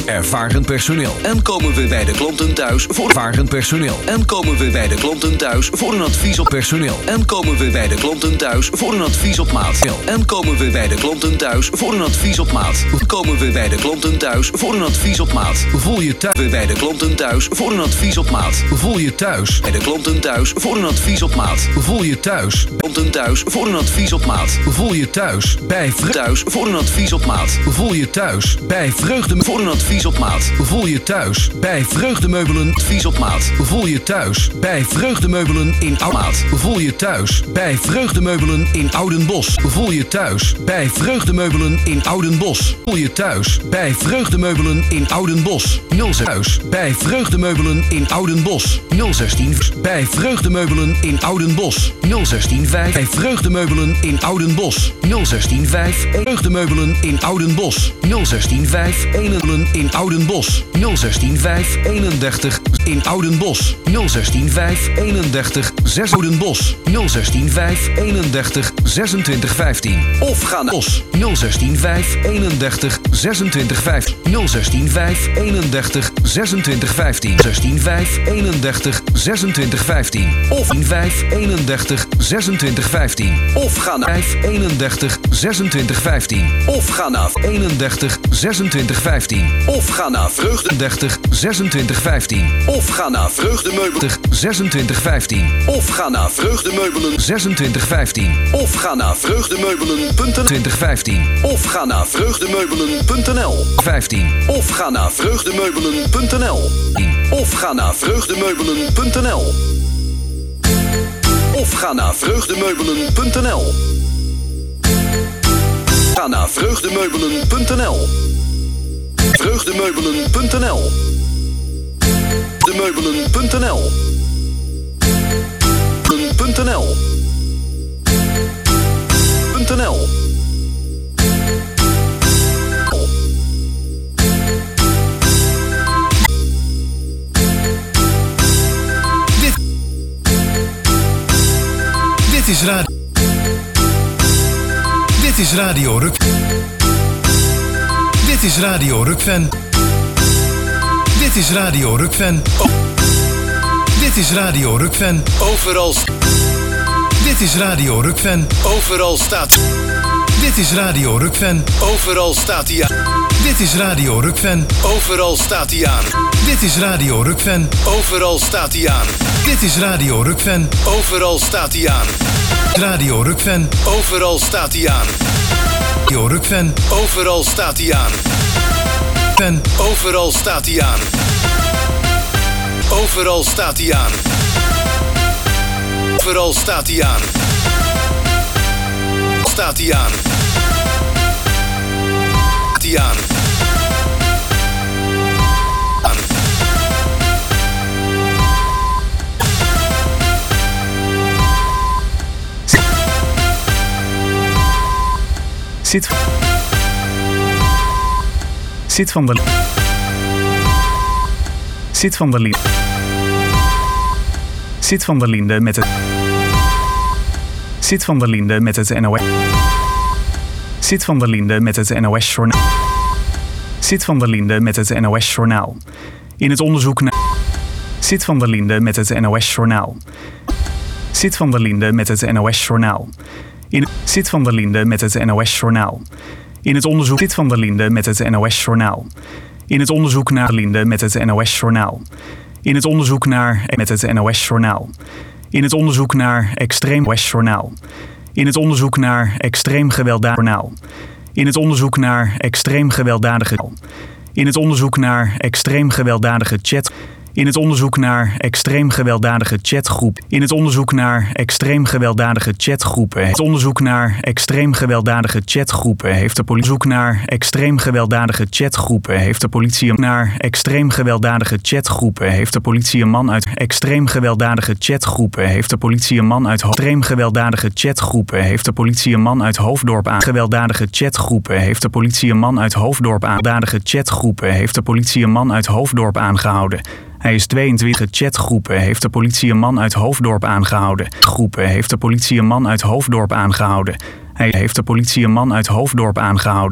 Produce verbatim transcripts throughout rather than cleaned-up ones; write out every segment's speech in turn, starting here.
ervaren personeel. En komen we bij de klanten thuis voor ervaren personeel. En komen we bij de klanten thuis voor een advies op personeel. En komen we bij de klanten thuis voor een advies op maat. En komen we bij de klanten thuis voor een advies op maat. Komen we bij de klanten thuis voor een advies op maat. Voel je thuis bij de klanten thuis voor een advies op maat. Voel je thuis bij de klanten thuis voor een advies op maat. Voel je thuis klanten thuis voor een advies op maat. Voel je thuis bij Vre- thuis voor een advies op maat. Voel je thuis bij Vreugde voor een advies op maat. Voel je thuis bij Vreugdemeubelen advies op maat. Voel je thuis bij Vreugdemeubelen in Oudmaat. Voel je thuis bij Vreugdemeubelen in Oudenbosch. Voel je thuis bij Vreugdemeubelen in Oudenbosch. Voel je thuis bij Vreugdemeubelen in Oudenbosch. nul zes thuis bij Vreugdemeubelen in Oudenbosch. nul zestien bij Vreugdemeubelen in Oudenbosch. nul zestien vijf bij Vreugdemeubelen in Oudenbosch. nul zestien vijf Vreugdemeubelen in Oudenbosch. nul zestien vijf Enelen in Oudenbosch. nul zestien vijf eenendertig in Oudenbosch. nul zestien vijf eenendertig zes Oudenbosch. nul zestien vijf eenendertig zesentwintig vijftien. Of ga naar Bos. nul zestien vijf eenendertig zesentwintig vijf. nul zestien vijf eenendertig zesentwintig vijftien. zestien vijf eenendertig zesentwintig vijftien. Of vijf eenendertig zesentwintig vijftien. Of ga naar vijf eenendertig zesentwintig vijftien. Of ga naar eenendertig zesentwintig vijftien. Of ga naar Vreugde dertig zesentwintig vijftien. Of ga naar Vreugdemeubelen zesentwintig vijftien. Of ga naar Vreugdemeubelen zesentwintig vijftien. Of ga naar vreugdemeubelen punt n l twintig vijftien. Of ga naar vreugdemeubelen punt n l vijftien. Of ga naar vreugdemeubelen punt n l. Of ga naar vreugdemeubelen punt n l. Of ga naar vreugdemeubelen punt n l. Ga naar vreugdemeubelen punt n l. vreugdemeubelen punt n l. vreugdemeubelen punt n l. .nl .nl Dit Dit is radio Dit is Radio Ruk Dit is Radio Rukven Dit is Radio Rukven oh. Dit is Radio Rukven overal Dit is Radio Rukven overal staat Dit is Radio Rukven overal staat hij aan Dit is Radio Rukven overal staat hij aan Dit is Radio Rukven overal staat hij aan Dit is Radio Rukven overal staat hij aan Radio Rukven overal staat hij aan Radio Rukven overal staat hij aan Overal staat hij aan Overal staat hij aan Overal staat hij aan Staat hij aan Staat hij aan Zit Zit van der Zit van der Linde Zit van der Linde met het Zit van der Linde met het N O S Zit van der Linde met het N O S Journaal Zit van der Linde met het N O S Journaal In het onderzoek naar Zit van der Linde met het N O S Journaal Zit van der Linde met het N O S Journaal In Zit van der Linde met het N O S Journaal In het onderzoek Zit van der Linde met het N O S Journaal In het onderzoek naar Linde met het N O S Journaal In het onderzoek naar met het N O S Journaal In het onderzoek naar extreem O S Journaal In het onderzoek naar extreem gewelddadig journaal In het onderzoek naar extreem gewelddadige In het onderzoek naar extreem gewelddadige chat In het onderzoek naar extreem gewelddadige chatgroep. In het onderzoek naar extreem gewelddadige chatgroepen. Het onderzoek naar extreem gewelddadige chatgroepen heeft de politie naar extreem gewelddadige chatgroepen heeft de politie naar extreem gewelddadige chatgroepen heeft de politie een man uit extreem gewelddadige chatgroepen heeft de politie een man uit extreem gewelddadige chatgroepen heeft de politie een man uit Hoofddorp aan gewelddadige chatgroepen heeft de politie een man uit Hoofddorp aan gewelddadige chatgroepen heeft de politie een man uit Hoofddorp aangehouden. Hij is tweeëntwintig chatgroepen heeft de politie een man uit Hoofddorp aangehouden. Groepen heeft de politie een man uit Hoofddorp aangehouden. Hij heeft de politie een man uit Hoofddorp aangehouden.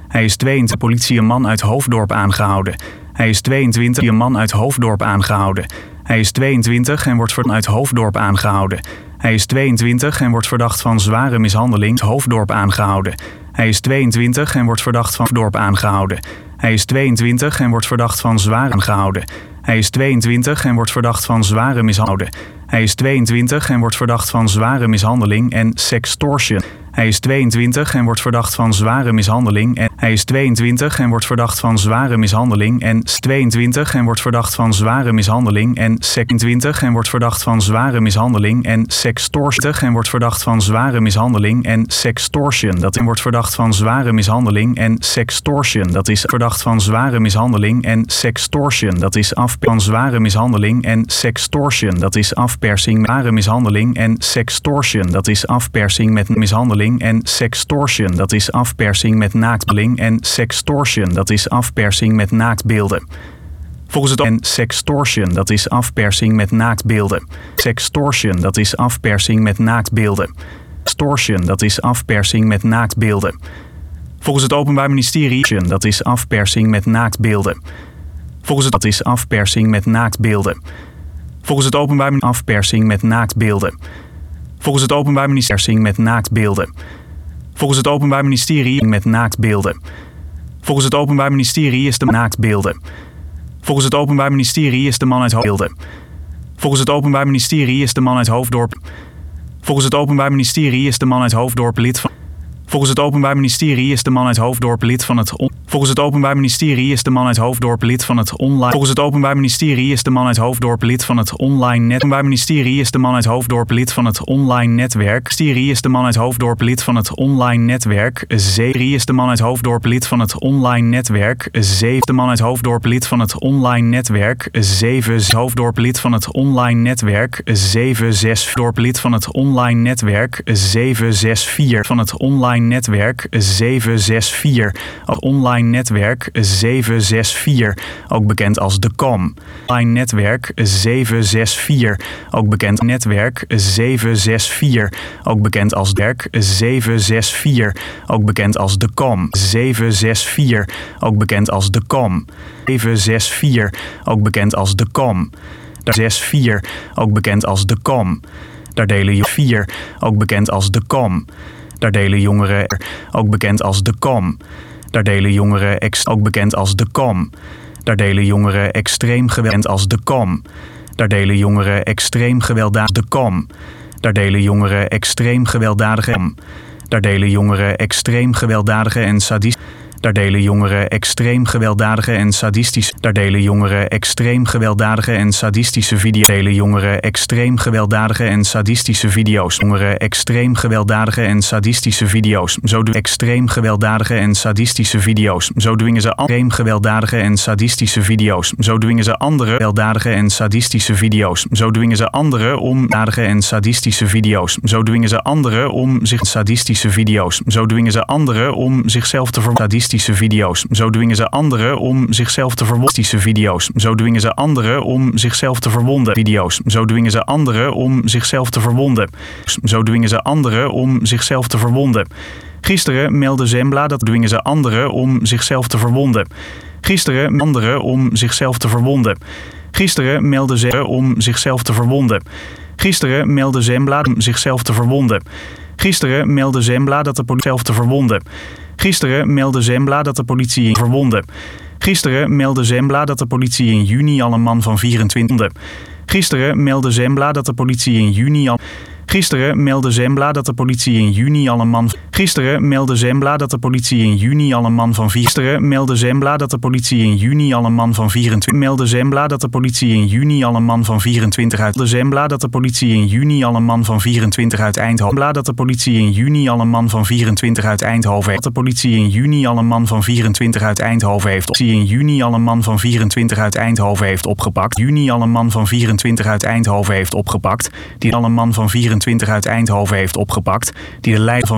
Hij is tweeëntwintig. Politie een man uit Hoofddorp aangehouden. Hij is tweeëntwintig. Een man uit Hoofddorp aangehouden. Hij is tweeëntwintig en wordt verdacht uit Hoofddorp aangehouden. Hij is tweeëntwintig en wordt verdacht van zware mishandeling. Hoofddorp aangehouden. Hij is tweeëntwintig en wordt verdacht van Hoofddorp aangehouden. Hij is tweeëntwintig en wordt verdacht van zware aangehouden. Hij is tweeëntwintig en wordt verdacht van zware mishandeling. Hij is tweeëntwintig en wordt verdacht van zware mishandeling en sextortion. Hij is tweeëntwintig en wordt verdacht van zware mishandeling en hij is tweeëntwintig en wordt verdacht van zware mishandeling en tweeëntwintig en wordt verdacht van zware mishandeling en twintig en wordt verdacht van zware mishandeling en sextortion en wordt verdacht van zware mishandeling en sextortion. Dat wordt verdacht van zware mishandeling en sextortion. Dat is verdacht van zware mishandeling en sextortion. Dat is af van zware mishandeling en sextortion. Dat is afpersing, zware mishandeling en sextortion. Dat is afpersing met mishandeling en sextortion. Dat is afpersing met naaktbeling en sextortion. Dat is afpersing met naaktbeelden. Volgens het en sextortion, dat is afpersing met naaktbeelden. Sextortion, dat is afpersing met naaktbeelden. Extortion, dat is afpersing met naaktbeelden. Volgens het Openbaar Ministerie, dat is afpersing met naaktbeelden. Volgens het dat is afpersing met naaktbeelden. Volgens het Openbaar Ministerie afpersing met naaktbeelden. Volgens het Openbaar Ministerie met naaktbeelden. Volgens het Openbaar Ministerie met naaktbeelden. Volgens het Openbaar Ministerie is de naaktbeelden. Volgens het Openbaar Ministerie is de man uit Hoofddorp. Volgens het Openbaar Ministerie is de man uit Hoofddorp. Volgens het Openbaar Ministerie is de man uit Hoofddorp lid van. Volgens het Openbaar Ministerie is de man uit Hoofddorp lid van het on... Volgens het Openbaar Ministerie is de man uit Hoofddorp lid van het online. Volgens het Openbaar Ministerie is de man uit Hoofddorp lid van het online net. Openbaar Ministerie is de man uit Hoofddorp lid van het online netwerk. Ministerie is de man uit Hoofddorp lid van het online netwerk. zeven is de man uit Hoofddorp lid van het online netwerk. zeven de man uit Hoofddorp lid van het online netwerk. zeven Hoofddorp lid van het online netwerk. zeven zes dorp lid van het online netwerk. zeven zes vier van het online netwerk zeven zes vier. Online netwerk zeven zes vier, ook bekend als de Com. Online netwerk zeven zes vier, ook bekend netwerk zeven zes vier, ook bekend als werk zeven zes vier, ook bekend als de Com. zeven zes vier, ook bekend als de Com. zeven zes vier, ook bekend als de Com. zes vier, ook bekend als de Com. Daar delen je vier, ook bekend als de Com. Daar delen jongeren, ook bekend als de Com. Daar delen jongeren, ex, ook bekend als de Com. Daar delen jongeren extreem geweld als de Com. Daar delen jongeren extreem gewelddadig de Com. Daar delen jongeren extreem gewelddadige. Daar delen jongeren extreem gewelddadige en sadistische. Daar delen jongeren extreem gewelddadige en sadistische. Daar delen jongeren extreem gewelddadige en sadistische video's. Delen jongeren extreem gewelddadige en sadistische video's. Jongeren extreem gewelddadige en sadistische video's. Zo doen extreem gewelddadige en sadistische video's. Zo dwingen ze extreem gewelddadige en sadistische video's. Zo dwingen ze andere gewelddadige en sadistische video's. Zo dwingen ze anderen om gewelddadige en sadistische video's. Zo dwingen ze anderen om zich sadistische video's. Zo dwingen ze anderen om zichzelf te verwonden. Video's. Zo dwingen ze anderen om zichzelf te verwonden. Video's. Zo dwingen ze anderen om zichzelf te verwonden. Video's. Zo dwingen ze anderen om zichzelf te verwonden. Zo dwingen ze anderen om zichzelf te verwonden. Gisteren meldde Zembla dat dwingen ze anderen om zichzelf te verwonden. Gisteren anderen om zichzelf te verwonden. Gisteren meldde ze om zichzelf te verwonden. Gisteren meldde Zembla om zichzelf te verwonden. Gisteren meldde Zembla dat de politie zelf te verwonden. Gisteren meldde Zembla dat de politie in verwonden. Gisteren meldde Zembla dat de politie in juni al een man van vierentwintig. Gisteren meldde Zembla dat de politie in juni al. Gisteren meldde Zembla dat de politie in juni al een man. Gisteren meldde Zembla dat de politie in juni al een man van vier. Gisteren meldde Zembla dat de politie in juni al een man van vierentwintig. Meldde Zembla dat de politie in juni al een man van vierentwintig uit. Zembla dat de politie in juni al een man van vierentwintig uit Eindhoven. Zembla dat de politie in juni al een man van vierentwintig uit Eindhoven heeft. Dat de politie in juni al een man van vierentwintig uit Eindhoven heeft. Die in juni al een man van vierentwintig uit Eindhoven heeft opgepakt. Juni al een man van vierentwintig uit Eindhoven heeft opgepakt. Die al een man van vierentwintig uit Eindhoven heeft opgepakt. Die de leider van vierentwintig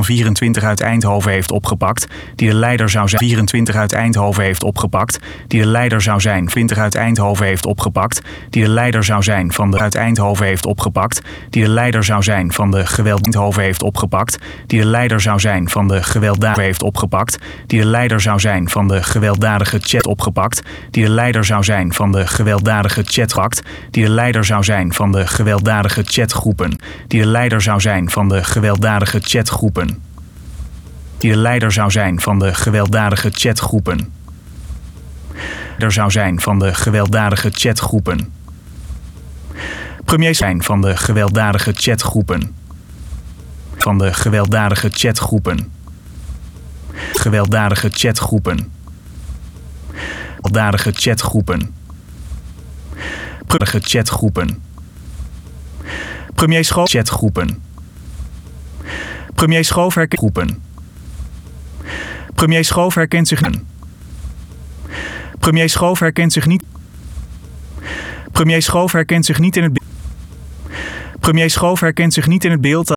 vierentwintig uit Eindhoven heeft opgepakt, die de leider zou zijn. vierentwintig uit Eindhoven heeft opgepakt, die de leider zou zijn. twintig uit Eindhoven heeft opgepakt, die de leider zou zijn van de uit Eindhoven heeft opgepakt, die de leider zou zijn van de geweld. Eindhoven heeft opgepakt, die de leider zou zijn van de gewelddadige heeft opgepakt, die de leider zou zijn van de gewelddadige chat opgepakt, die de leider zou zijn van de gewelddadige chatpakt, die de leider zou zijn van de gewelddadige chatgroepen, die de leider zou zijn van de gewelddadige chatgroepen, die de leider zou zijn van de gewelddadige chatgroepen, er zou zijn van de gewelddadige chatgroepen, premier zijn van de gewelddadige chatgroepen, van de gewelddadige chatgroepen, gewelddadige chatgroepen, gewelddadige chatgroepen, gewelddadige chatgroepen, premier Schoof chatgroepen, premier Schoof herkent groepen, premier Schoof herkent zich niet, premier Schoof herkent zich niet, premier Schoof herkent zich niet in het premier Schoof herkent zich niet in het beeld dat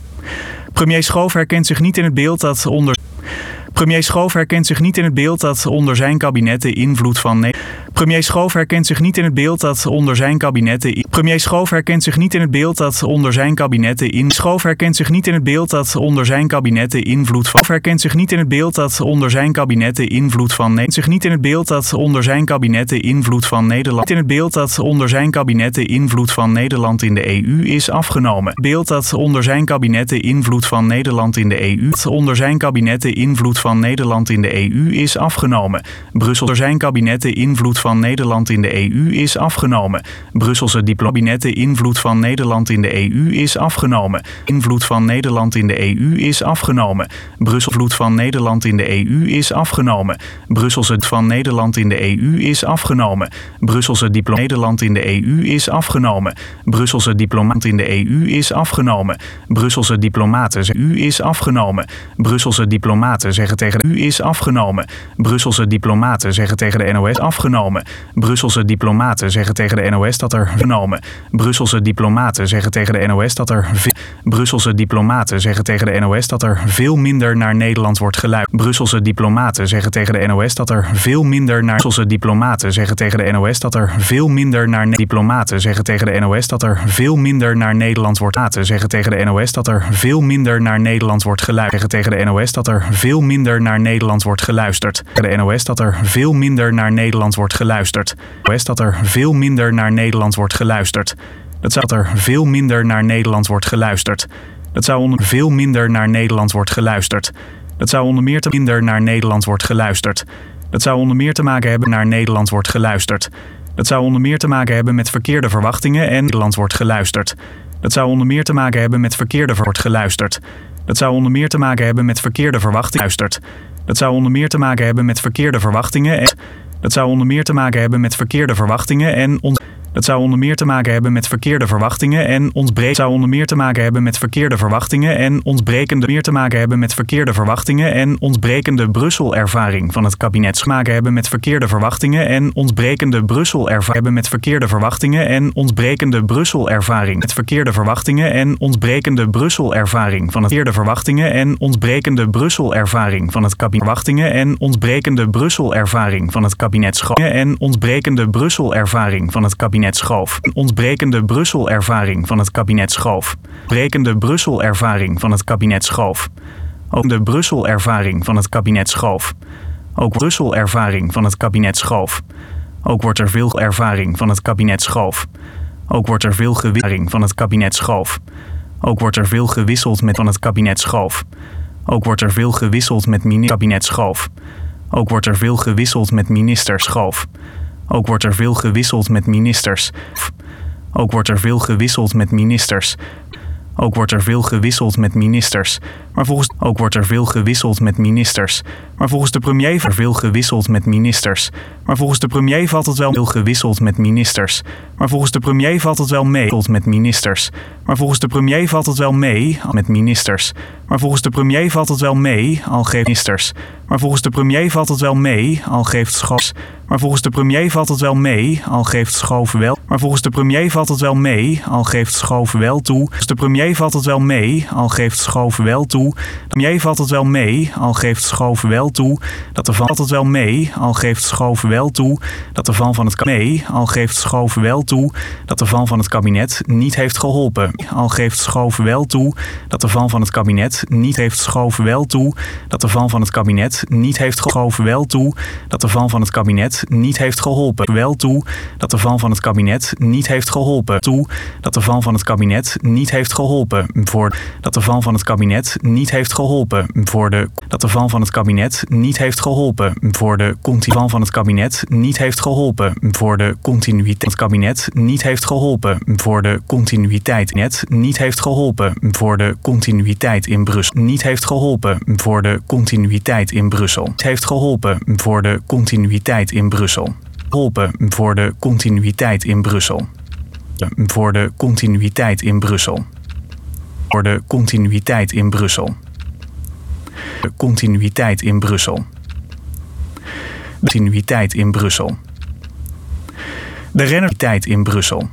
premier Schoof herkent zich niet in het beeld dat onder premier Schoof herkent zich niet in het beeld dat onder zijn kabinet de invloed van ne- premier Schoof herkent zich niet in het beeld dat onder zijn kabinet de premier Schoof herkent zich niet in het beeld dat onder zijn kabinet de in Schoof herkent zich niet in het beeld dat onder zijn kabinet de invloed van herkent zich niet in het beeld dat onder zijn kabinet de invloed van ne- zich niet in het beeld dat onder zijn kabinet de invloed van Nederland in het beeld dat onder zijn kabinet de invloed van Nederland in de E U is afgenomen. Beeld dat onder zijn kabinet de invloed van Nederland in de E U onder zijn kabinet de invloed van Nederland in de E U is afgenomen. Brussel door zijn kabinet de invloed van Nederland in de E U is afgenomen. Brusselse diplomatie de invloed van Nederland in de E U is afgenomen. Invloed van Nederland in de E U is afgenomen. Brussel invloed van Nederland in de E U is afgenomen. Brusselse van Nederland in de E U is afgenomen. Brusselse diplomatie Nederland in de E U is afgenomen. Brusselse diplomaat in de E U is afgenomen. Brusselse diplomaten zeggen U is afgenomen. Brusselse diplomaten zeggen tegen de U is afgenomen. Brusselse diplomaten zeggen tegen de N O S afgenomen. Brusselse diplomaten zeggen tegen de N O S dat er genomen. Brusselse diplomaten zeggen tegen de N O S dat er veel Brusselse diplomaten zeggen tegen de N O S dat er veel minder naar Nederland wordt geluisterd. Brusselse diplomaten zeggen tegen de N O S dat er veel minder naar Brusselse diplomaten zeggen tegen de N O S dat er veel minder naar diplomaten zeggen tegen de N O S dat er veel minder naar Nederland wordt laten zeggen tegen de N O S dat er veel minder naar Nederland wordt geluisterd zeggen tegen de N O S dat er veel minder naar Nederland wordt geluisterd. De N O S dat er veel minder naar Nederland wordt geluisterd. N O S dat er veel minder naar Nederland wordt geluisterd. Dat zou dat er veel minder naar Nederland wordt geluisterd. Dat zou onder veel minder naar Nederland wordt geluisterd. Dat zou onder meer te minder naar Nederland wordt geluisterd. Dat zou onder meer te maken hebben naar Nederland wordt geluisterd. Dat zou onder meer te maken hebben met verkeerde verwachtingen en Nederland wordt geluisterd. Dat zou onder meer te maken hebben met verkeerde wordt geluisterd. Dat zou onder meer te maken hebben met verkeerde verwachtingen. Dat zou onder meer te maken hebben met verkeerde verwachtingen en dat zou onder meer te maken hebben met verkeerde verwachtingen en ons Dat zou onder meer te maken hebben met verkeerde verwachtingen en ontbreken. Zou onder meer te maken hebben met verkeerde verwachtingen en ontbrekende meer te maken hebben met verkeerde verwachtingen en ontbrekende Brussel-ervaring van het kabinet. Te maken hebben met verkeerde verwachtingen en ontbrekende Brussel-ervaring hebben met verkeerde verwachtingen en ontbrekende Brussel-ervaring. Met verkeerde verwachtingen en ontbrekende Brussel-ervaring van het verkeerde verwachtingen en ontbrekende Brussel-ervaring van het kabinet. Verwachtingen en ontbrekende Brussel-ervaring van het kabinet Schoof en ontbrekende Brussel-ervaring van het kabinet Schoof. Ontbrekende Brussel-ervaring van het kabinet Schoof. Ontbrekende Brussel-ervaring van het kabinet Schoof. Ook de Brussel-ervaring van het kabinet Schoof. Ook Brussel-ervaring van het kabinet Schoof. Ook wordt er veel ervaring van het kabinet Schoof. Ook wordt er veel gewisseld van het kabinet Schoof. Ook wordt er veel gewisseld met van het kabinet Schoof. Ook wordt er veel gewisseld met minister kabinet Schoof. Ook wordt er veel gewisseld met minister Schoof. Ook wordt er veel gewisseld met ministers. Ook wordt er veel gewisseld met ministers. Ook wordt er veel gewisseld met ministers. Maar volgens ook wordt er veel gewisseld met ministers. Maar volgens de premier er veel gewisseld met ministers. Maar volgens de premier valt het wel veel gewisseld met ministers. Maar volgens de premier valt het wel mee met ministers. Maar volgens de premier valt het wel mee met ministers. Maar volgens de premier valt het wel mee al geeft ministers. Maar volgens de premier valt het wel mee al geeft Schoof. Maar volgens de premier valt het wel mee al geeft Schoof wel. Maar volgens de premier valt het wel mee al geeft Schoof wel toe. Volgens de premier valt het wel mee al geeft Schoof wel toe. toe. Premier valt het wel mee, al geeft Schoof wel toe dat de val valt het wel mee, al geeft Schoof wel toe dat de val van het mee, al geeft Schoof wel toe dat de val van het kabinet niet heeft geholpen. Al geeft Schoof wel toe dat de val van het kabinet niet heeft Schoof wel toe dat de val van het kabinet niet heeft Schoof wel toe dat de val van het kabinet niet heeft geholpen. Wel toe dat de val van het kabinet niet heeft geholpen. Toe dat de val van het kabinet niet heeft geholpen. Voor dat de val van het kabinet niet heeft geholpen. Voor de dat de val van het kabinet niet heeft geholpen. Voor de val van het kabinet niet heeft geholpen. Voor de continuïteit het kabinet niet heeft geholpen. Voor de continuïteit net niet heeft geholpen. Voor de continuïteit in Brussel niet heeft geholpen. Voor de continuïteit in Brussel heeft geholpen. Voor de continuïteit in Brussel. Geholpen voor de continuïteit in Brussel. Voor de continuïteit in Brussel. Voor de continuïteit in Brussel. De continuïteit in Brussel. De continuïteit in Brussel. De renners in Brussel.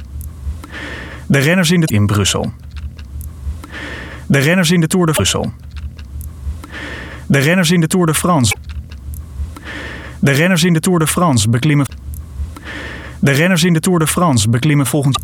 De renners in de in Brussel. De renners in de Tour de Brussel. De renners in de Tour de France. De renners in de Tour de France beklimmen. De renners in de Tour de France beklimmen volgend.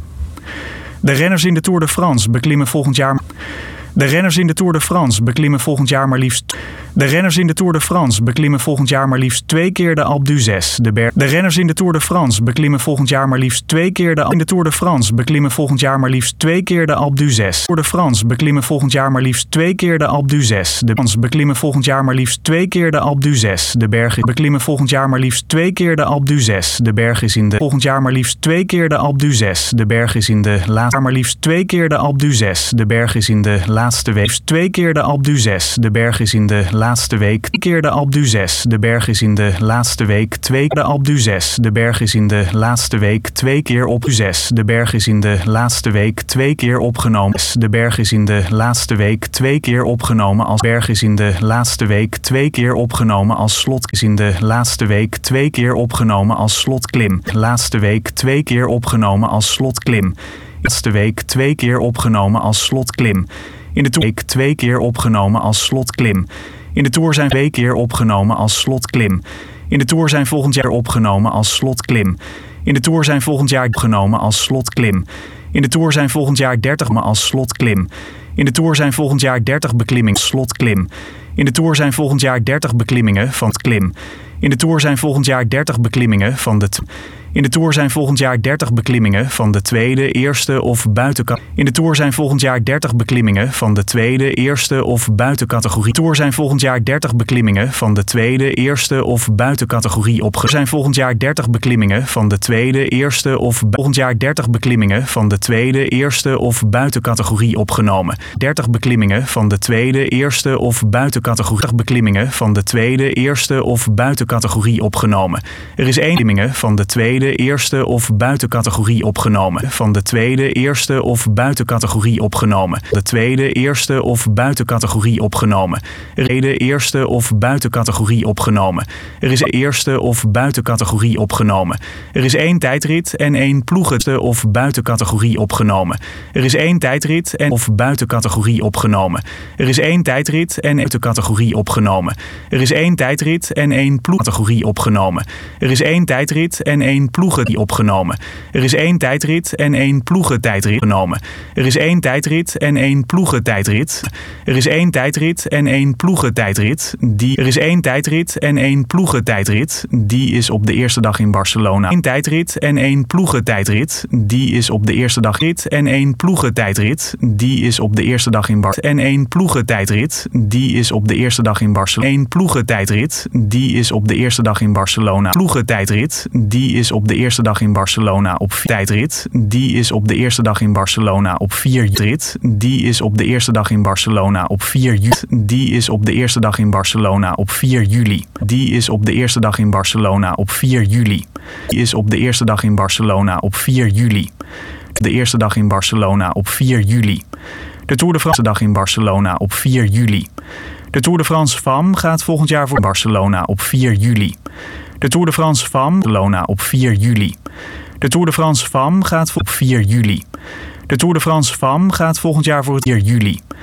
De renners in de Tour de France beklimmen volgend jaar. De renners in de Tour de France beklimmen volgend jaar maar liefst. De renners in de Tour de France beklimmen volgend jaar maar liefst twee keer de Alpe d'Huez. De berg. De renners in de Tour de France beklimmen volgend jaar maar liefst twee keer de in de Tour de France beklimmen volgend jaar maar liefst twee keer de Alpe d'Huez. Tour de France beklimmen volgend jaar maar liefst twee keer de Alpe d'Huez. De Frans beklimmen volgend jaar maar liefst twee keer de Alpe d'Huez. De berg beklimmen volgend jaar maar liefst twee keer de Alpe d'Huez. De berg is in de volgend jaar maar liefst twee keer de Alpe d'Huez. De berg is in de laatste maar liefst twee keer de Alpe d'Huez. De berg is in de laatste week twee keer de Alpe d'Huez. De berg is in de laatste week twee keer de Alpe d'Huez. De berg is in de laatste week twee keer de Alpe d'Huez. De berg is in de laatste week twee keer op d'Huez. De berg is in de laatste week twee keer opgenomen. De berg is in de laatste week twee keer opgenomen als berg is in de laatste week twee keer opgenomen als slot is in de laatste week twee keer opgenomen als slotklim. Laatste week twee keer opgenomen als slotklim. Laatste week twee keer opgenomen als slotklim. In de Tour twee keer opgenomen als slotklim. In de Tour zijn twee keer opgenomen als slotklim. In de Tour zijn volgend jaar opgenomen als slotklim. In de Tour zijn volgend jaar opgenomen als slotklim. In de Tour zijn volgend jaar dertig als slotklim. In de Tour zijn volgend jaar dertig beklimmingen slotklim. In de Tour zijn volgend jaar dertig beklimmingen van het klim. In de Tour zijn volgend jaar dertig beklimmingen van de t- In de Tour zijn volgend jaar dertig beklimmingen van de tweede, eerste of buitencategorie. In de Tour zijn volgend jaar dertig beklimmingen van de tweede, eerste of buitencategorie. Tour zijn volgend jaar dertig beklimmingen van de tweede, eerste of buitencategorie opge. Zijn volgend jaar dertig beklimmingen van de tweede, eerste of bu- volgend jaar dertig beklimmingen van de tweede, eerste of buitencategorie opgenomen. dertig beklimmingen van de tweede, eerste of buitencategorie. dertig beklimmingen van de tweede, eerste of buitencategorie opgenomen. Er is één beklimmingen van de tweede, eerste of buitencategorie opgenomen. Van de tweede, eerste of buitencategorie opgenomen. De tweede, eerste of buitencategorie opgenomen. Er is de eerste of buitencategorie opgenomen. Er is een eerste of buitencategorie opgenomen. Er is één tijdrit en één ploegen of buitencategorie opgenomen. Er is één tijdrit en of buitencategorie opgenomen. Er is één tijdrit en buitencategorie opgenomen. Er is één tijdrit en één ploegcategorie opgenomen. Er is één tijdrit en één ploegen die opgenomen. Er is één tijdrit en één ploegentijdrit genomen. Er is één tijdrit en één ploegentijdrit. Er is één tijdrit en één ploegentijdrit. Die er is één tijdrit en één ploegentijdrit. Die is op de eerste dag in Barcelona. Eén tijdrit en één ploegentijdrit. Die is op de eerste dag rit en één ploegentijdrit. Die is op de eerste dag in Bar en één ploegentijdrit. Die is op de eerste dag in Barcelona. Eén ploegentijdrit. Die is op de eerste dag in Barcelona. Ploegentijdrit. Die is op de eerste dag in Barcelona op vier tijdrit. Die is op de eerste dag in Barcelona op vier rit. Die is op de eerste dag in Barcelona op vier juli. Die is op de eerste dag in Barcelona op vier juli. Die is op de eerste dag in Barcelona op vier juli. Die is op de eerste dag in Barcelona op vier juli. De eerste dag in Barcelona op vier juli. De Tour de France dag in Barcelona op vier juli. De Tour de France Femme gaat volgend jaar voor Barcelona op vier juli. De Tour de France Femme Barcelona op vier juli. De Tour de France Femme gaat op vier juli. De Tour de France Femme gaat volgend jaar voor het vier juli.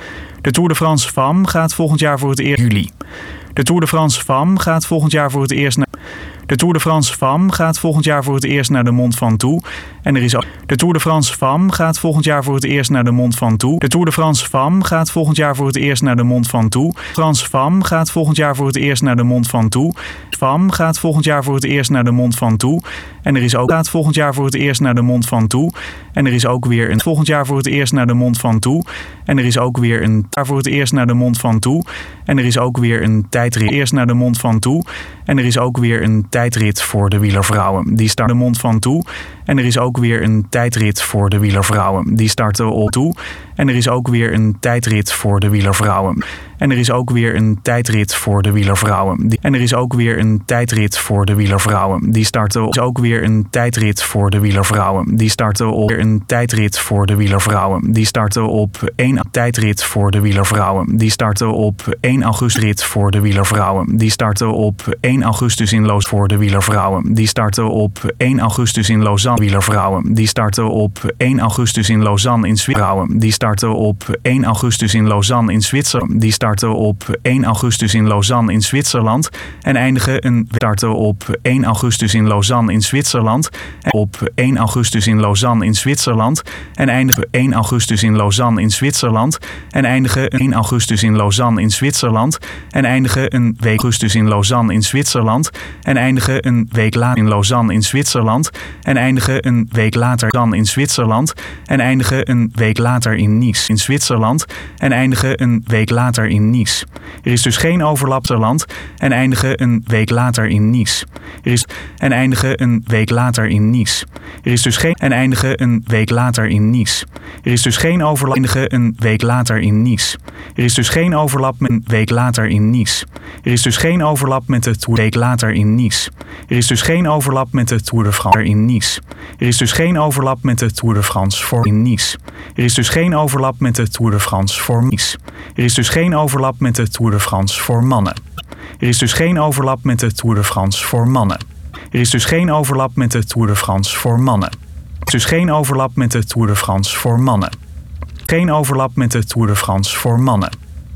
De Tour de France Femme gaat volgend jaar voor het eerst juli. De Tour de France Femme gaat volgend jaar voor het eerst naar De Tour de France Femme gaat volgend jaar voor het eerst naar de Mont Ventoux. En er is ook De Tour de France Femme gaat volgend jaar voor het eerst naar de Mont Ventoux. De Tour de France Femme gaat volgend jaar voor het eerst naar de Mont Ventoux. France Femme gaat volgend jaar voor het eerst naar de Mont Ventoux. Femme gaat volgend jaar voor het eerst naar de Mont Ventoux. En er is ook gaat volgend jaar voor het eerst naar de Mont Ventoux. En er is ook weer een volgend jaar voor het eerst naar de Mont Ventoux. En er is ook weer een jaar voor het eerst naar de Mont Ventoux. En er is ook weer een tijdrit eerst naar de Mont Ventoux. En er is ook weer een tijdrit voor de wielervrouwen. Die start de Mont Ventoux. En er is ook weer een tijdrit voor de wielervrouwen. Die starten op toe. En er is ook weer een tijdrit voor de wielervrouwen. En er is ook weer een tijdrit voor de wielervrouwen. En er is ook weer een tijdrit voor de wielervrouwen. Die starten op. Er is ook weer een tijdrit voor de wielervrouwen. Die starten op. Een tijdrit voor de wielervrouwen. Die starten op één tijdrit voor de wielervrouwen. Die starten op één augustus voor de wielervrouwen. Die starten op één augustus in Lausanne voor de wielervrouwen. Die starten op één augustus in Lausanne wielervrouwen. Die starten op één augustus in Lausanne in Zwitserland. Die starten op één augustus in Lausanne in Zwitserland. Die starten op één augustus in Lausanne in Zwitserland. En eindigen een starten op één augustus in Lausanne in Zwitserland. En op één augustus in Lausanne in Zwitserland. En eindigen één augustus in Lausanne in Zwitserland. En eindigen één augustus in Lausanne in Zwitserland. En eindigen een week augustus in Lausanne in Zwitserland. En eindigen een week later in Lausanne in Zwitserland. En eindigen een week later dan in Zwitserland. En eindigen een week later in Nice in Zwitserland. En eindigen een week later in Nice. Er is dus geen overlap land. En eindigen een week later in Nice. Er is en eindigen een week later in Nice. Er is dus geen en eindigen een week later in Nice. Er is dus geen overlap eindigen een week later in Nice. Er is dus geen overlap met een week later in Nice. Er is dus geen overlap met de Tour week later in Nice. Er is dus geen overlap met de Tour de France in Nice. Er is dus geen overlap met de Tour de France voor in Nice. Er is dus geen overlap met de Tour de France voor Nice. Er is dus geen overlap met de Tour de France voor mannen. Er is dus geen overlap met de Tour de France voor mannen. Er is dus geen overlap met de Tour de France voor mannen. Er is dus geen overlap met de Tour de France voor mannen. Geen overlap met de Tour de France voor mannen.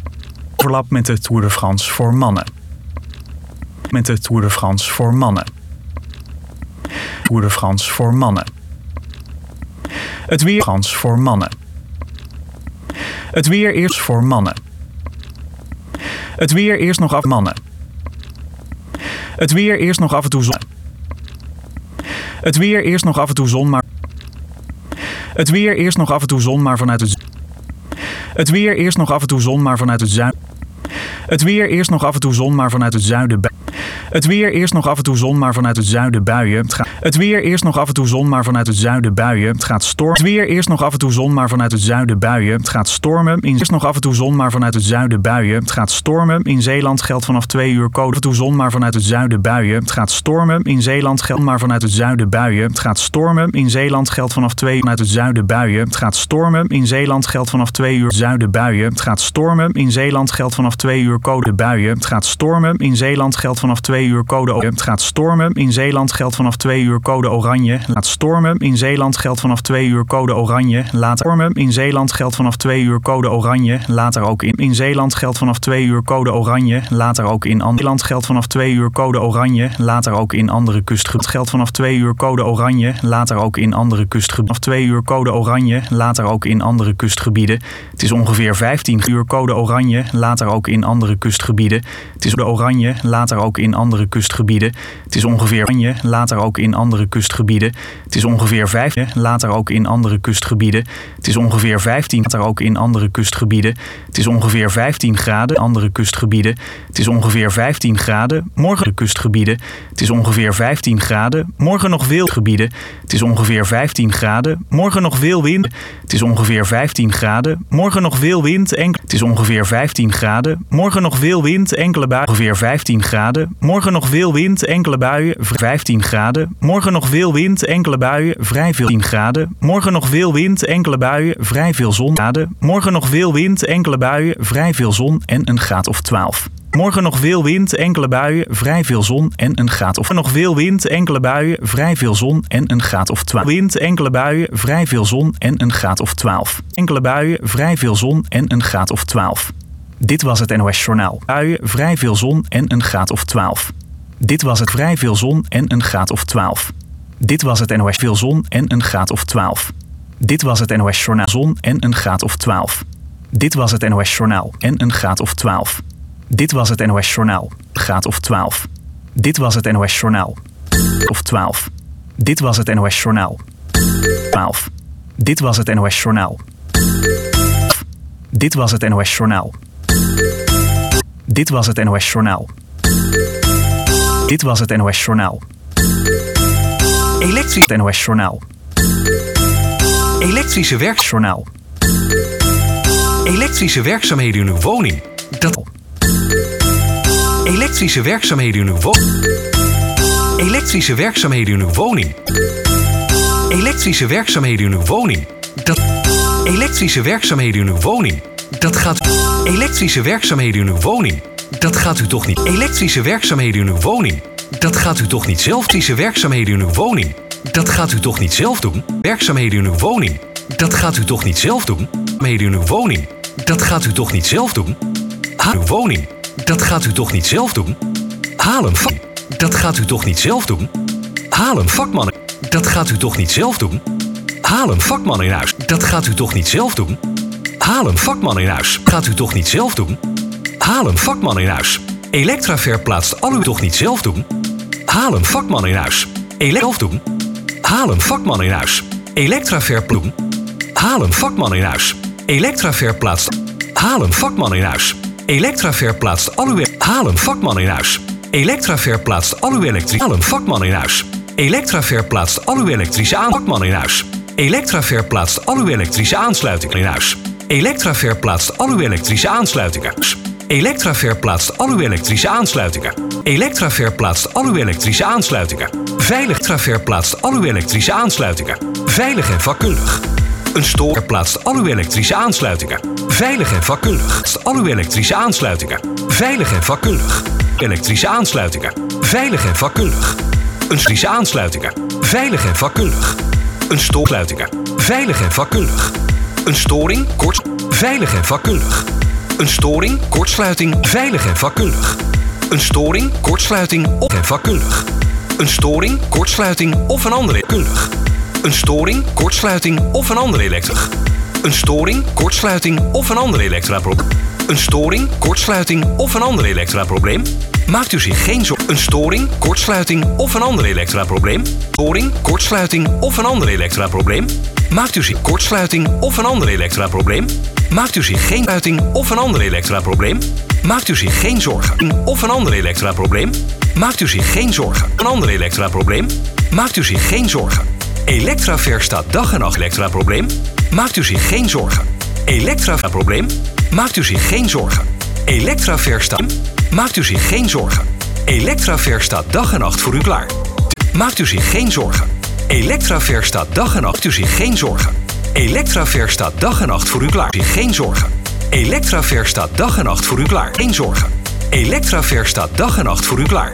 Overlap met de Tour de France voor mannen. Met de Tour de France voor mannen. Tour de France voor mannen. Het weer Frans voor mannen. Het weer eerst voor mannen. Het weer eerst nog af mannen. Het weer eerst nog af en toe zon. Het weer eerst nog af en toe zon, maar Het weer eerst nog af en toe zon, maar vanuit het Het weer eerst nog af en toe zon, maar vanuit het zuiden. Het weer eerst nog af en toe zon, maar vanuit het zuiden. Het weer eerst nog af en toe zon, maar vanuit het zuiden buien. Het, gaat... het weer eerst nog af en toe zon, maar vanuit het zuiden buien. Het gaat stormen. Het weer eerst nog af en toe zon, maar vanuit het zuiden buien. Het gaat stormen. In eerst nog af en toe zon, maar vanuit het zuiden buien. Het gaat stormen. In Zeeland geldt vanaf twee uur code. Af en toe zon, maar vanuit het zuiden buien. Het gaat stormen. In Zeeland geldt maar vanuit het zuiden buien. Het gaat stormen. In Zeeland geldt vanaf twee uur vanuit het zuiden buien. Het gaat stormen. In Zeeland geldt vanaf twee uur zuiden buien. Het gaat stormen. In Zeeland geldt vanaf twee uur code buien. Het gaat stormen. In Zeeland geldt vanaf twee uur code oranje. Het gaat stormen. In Zeeland geldt vanaf twee uur code oranje. Laat stormen. In Zeeland geldt vanaf twee uur code oranje. Laat stormen. In Zeeland geldt vanaf twee uur code oranje. Later ook in. In Zeeland geldt vanaf twee uur code oranje. Later ook in andere. Zeeland geldt vanaf twee uur code oranje. Later ook in andere kustgebieden. Geldt vanaf twee uur code oranje. Later ook in andere kustgebieden. Vanaf twee uur code oranje. Later ook in andere kustgebieden. Het is ongeveer vijftien uur code oranje. Later ook in andere kustgebieden. Het is de oranje. Later ook in andere kustgebieden. Het is ongeveer oranje. Later ook in andere kustgebieden. Het is ongeveer vijftien. Later ook in andere kustgebieden. Het is ongeveer vijftien. Later ook in andere kustgebieden. Het is ongeveer vijftien graden. Andere kustgebieden. Het is ongeveer vijftien graden. Morgen de kustgebieden. Het is ongeveer vijftien graden. Morgen nog veel gebieden. Het is ongeveer vijftien graden. Morgen nog veel wind. Het is ongeveer vijftien graden. Morgen nog veel wind. Enkel. Het is ongeveer vijftien graden. Morgen nog veel wind. Enkele buien. Ongeveer vijftien graden. Morgen nog veel wind. Enkele buien. vijftien graden. Morgen nog veel wind. Enkele buien. Vrij veel tien graden. Morgen nog veel wind. Enkele buien. Vrij veel zon. Morgen nog veel wind. Enkele buien. Vrij veel zon en een graad of twaalf. Morgen nog veel wind, enkele buien, vrij veel zon en een graad of... Nog veel wind, enkele buien, vrij veel zon en een graad of twaalf. Wind, enkele buien, vrij veel zon en een graad of twaalf. Enkele buien, vrij veel zon en een graad of twaalf. Dit was het N O S Journaal. Buien, vrij veel zon en een graad of twaalf. Dit was het vrij veel zon en een graad of twaalf. Dit was het N O S veel zon en een graad of twaalf. Dit was het N O S Journaal zon en een graad of twaalf. Dit was het N O S Journaal en een graad of twaalf. Dit was het N O S Journaal, graad of twaalf. Dit was het N O S Journaal, of twaalf. Dit was het N O S Journaal, twaalf. Dit was het N O S Journaal. Dit was het N O S Journaal. Dit was het N O S Journaal. Dit was het N O S Journaal. Elektrisch N O S Journaal. Elektrische werkjournaal. Elektrische werkzaamheden in uw woning. Dat. Elektrische werkzaamheden in uw woning. Elektrische werkzaamheden in uw woning. Elektrische werkzaamheden in uw woning. Dat. Elektrische werkzaamheden in uw woning. Dat gaat. Elektrische werkzaamheden in uw woning. Dat gaat u toch niet. Elektrische werkzaamheden in uw woning. Dat gaat u toch niet zelf. Elektrische werkzaamheden in uw woning. Dat gaat u toch niet zelf doen. Werkzaamheden in uw woning. Dat gaat u toch niet zelf doen. Werkzaamheden in uw woning. Dat gaat u toch niet zelf doen. Haal uw woning. Dat gaat u toch niet zelf doen. Haal een vak. Dat gaat u toch niet zelf doen. Haal een vakman. Dat gaat u toch niet zelf doen. Haal een vakman in huis. Dat gaat u toch niet zelf doen. Haal een vakman in huis. Gaat u toch niet zelf doen. Haal een vakman in huis. Elektraver plaatst al uw toch niet zelf doen. Haal een vakman in huis. Zelf doen. Haal een vakman in huis. Elektraver doen. Haal een vakman in huis. Elektraver plaatst. Haal een vakman in huis. Elektraver plaatst al uw. Haal een vakman in huis. Elektraver plaatst al uw elektrische. Haal een vakman in huis. Elektraver plaatst al uw elektrische aan. Vakman in huis. Elektraver plaatst al uw elektrische aansluitingen in huis. Elektraver plaatst al uw elektrische aansluitingen. Elektraver plaatst al uw elektrische aansluitingen. Elektraver plaatst al uw elektrische aansluitingen. Veilig Traver plaatst al uw elektrische aansluitingen. Veilig en vakkundig. Een stoor plaatst al uw elektrische aansluitingen. Veilig en vakkundig. Al uw elektrische aansluitingen. Veilig en vakkundig. Elektrische aansluitingen. Veilig en vakkundig. Een elektrische aansluitingen. Veilig en vakkundig. Een stoorsluitingen. Veilig en vakkundig. Een storing, kort, veilig en vakkundig. Een storing, kortsluiting, veilig en vakkundig. Een storing, kortsluiting of en vakkundig. Een storing, kortsluiting of een andere kundig. Een storing, kortsluiting of een andere elektrisch. Een storing, kortsluiting of een andere elektraprobleem. Een storing, kortsluiting of een ander elektraprobleem. Maakt u zich geen zorgen. Een storing, kortsluiting of een ander elektraprobleem. Storing, kortsluiting of een ander elektraprobleem. Maakt u zich kortsluiting of een ander elektraprobleem. Maakt u zich geen sluiting of een ander elektraprobleem. Maakt u zich geen zorgen of een ander elektraprobleem. Maakt u zich geen zorgen. Een ander elektraprobleem. Maakt u zich geen zorgen. Elektraver staat dag en nacht elektraprobleem. Maakt u zich geen zorgen. Elektraprobleem. Maakt u zich geen zorgen. Elektraver staat. Maakt u zich geen zorgen. Elektraver staat dag en nacht voor u klaar. Maakt u zich geen zorgen. Elektraver staat dag en nacht. U zich geen zorgen. Elektraver staat dag en nacht voor u klaar. Zich geen zorgen. Elektraver staat dag en nacht voor u klaar. Geen zorgen. Elektraver staat dag en nacht voor u klaar.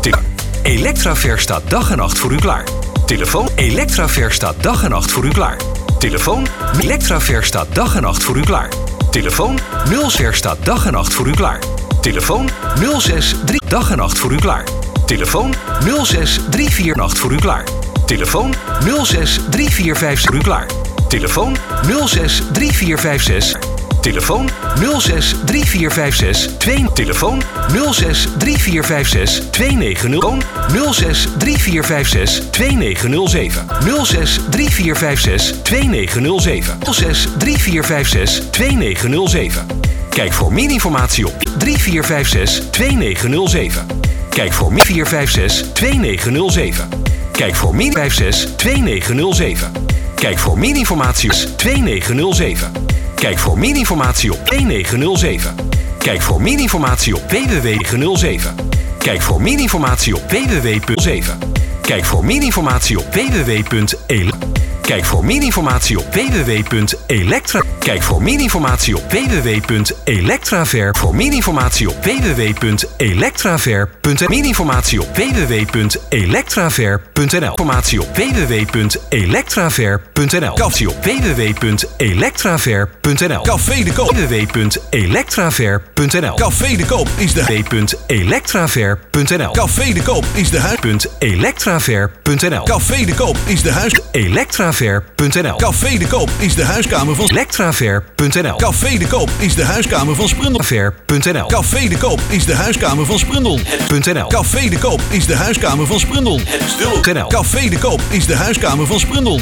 Elektraver staat dag en nacht voor u klaar. Telefoon. Elektraver staat dag en nacht voor u klaar. Telefoon. Elektraver staat dag en nacht voor u klaar. Telefoon. nul zes staat dag en nacht voor u klaar. Telefoon. nul zes drie dag en nacht voor u klaar. Telefoon. nul zes drie vier nacht voor u klaar. Telefoon. nul zes drie vier vijf voor u klaar. Telefoon. nul zes drie vier vijf zes. Telefoon nul zes drie vier vijf zes twee. Telefoon nul zes drie vier vijf zes twee negen nul. nul zes drie vier vijf zes twee negen nul zeven. nul zes drie vier vijf zes twee negen nul zeven. nul zes drie vier vijf zes twee negen nul zeven. Kijk voor meer informatie op drie vier vijf zes twee negen nul zeven. Kijk voor meer vier vijf zes twee negen nul zeven. Kijk voor meer vijf zes twee negen nul zeven. Kijk voor meer informatie op twee negen nul zeven. Kijk voor meer informatie op twee negen nul zeven. Kijk voor meer informatie op w w w punt negen nul zeven. Kijk voor meer informatie op w w w punt zeven. Kijk voor meer informatie op w w w punt e l. Kijk voor meer informatie op w w w punt elektra. Kijk voor meer informatie op w w w punt elektraver. Voor meer informatie op w w w punt elektraver punt n l. Meer informatie op w w w punt elektraver punt n l. Informatie op w w w punt elektraver punt n l. Informatie op w w w punt elektraver punt n l. Café de Koop. w w w punt elektraver punt n l. Café de Koop is de w w w punt elektraver punt n l. Café de Koop is de huis. elektraver punt n l. Café de Koop is de huis. elektraver punt n l. Café de Koop is de huiskamer van elektraver punt n l. Café de Koop is de huiskamer van Sprundel. Ver punt n l. Café de Koop is de huiskamer van Sprundel. .nl. Café de Koop is de huiskamer van Sprundel. .nl. Café de Koop is de huiskamer van Sprundel.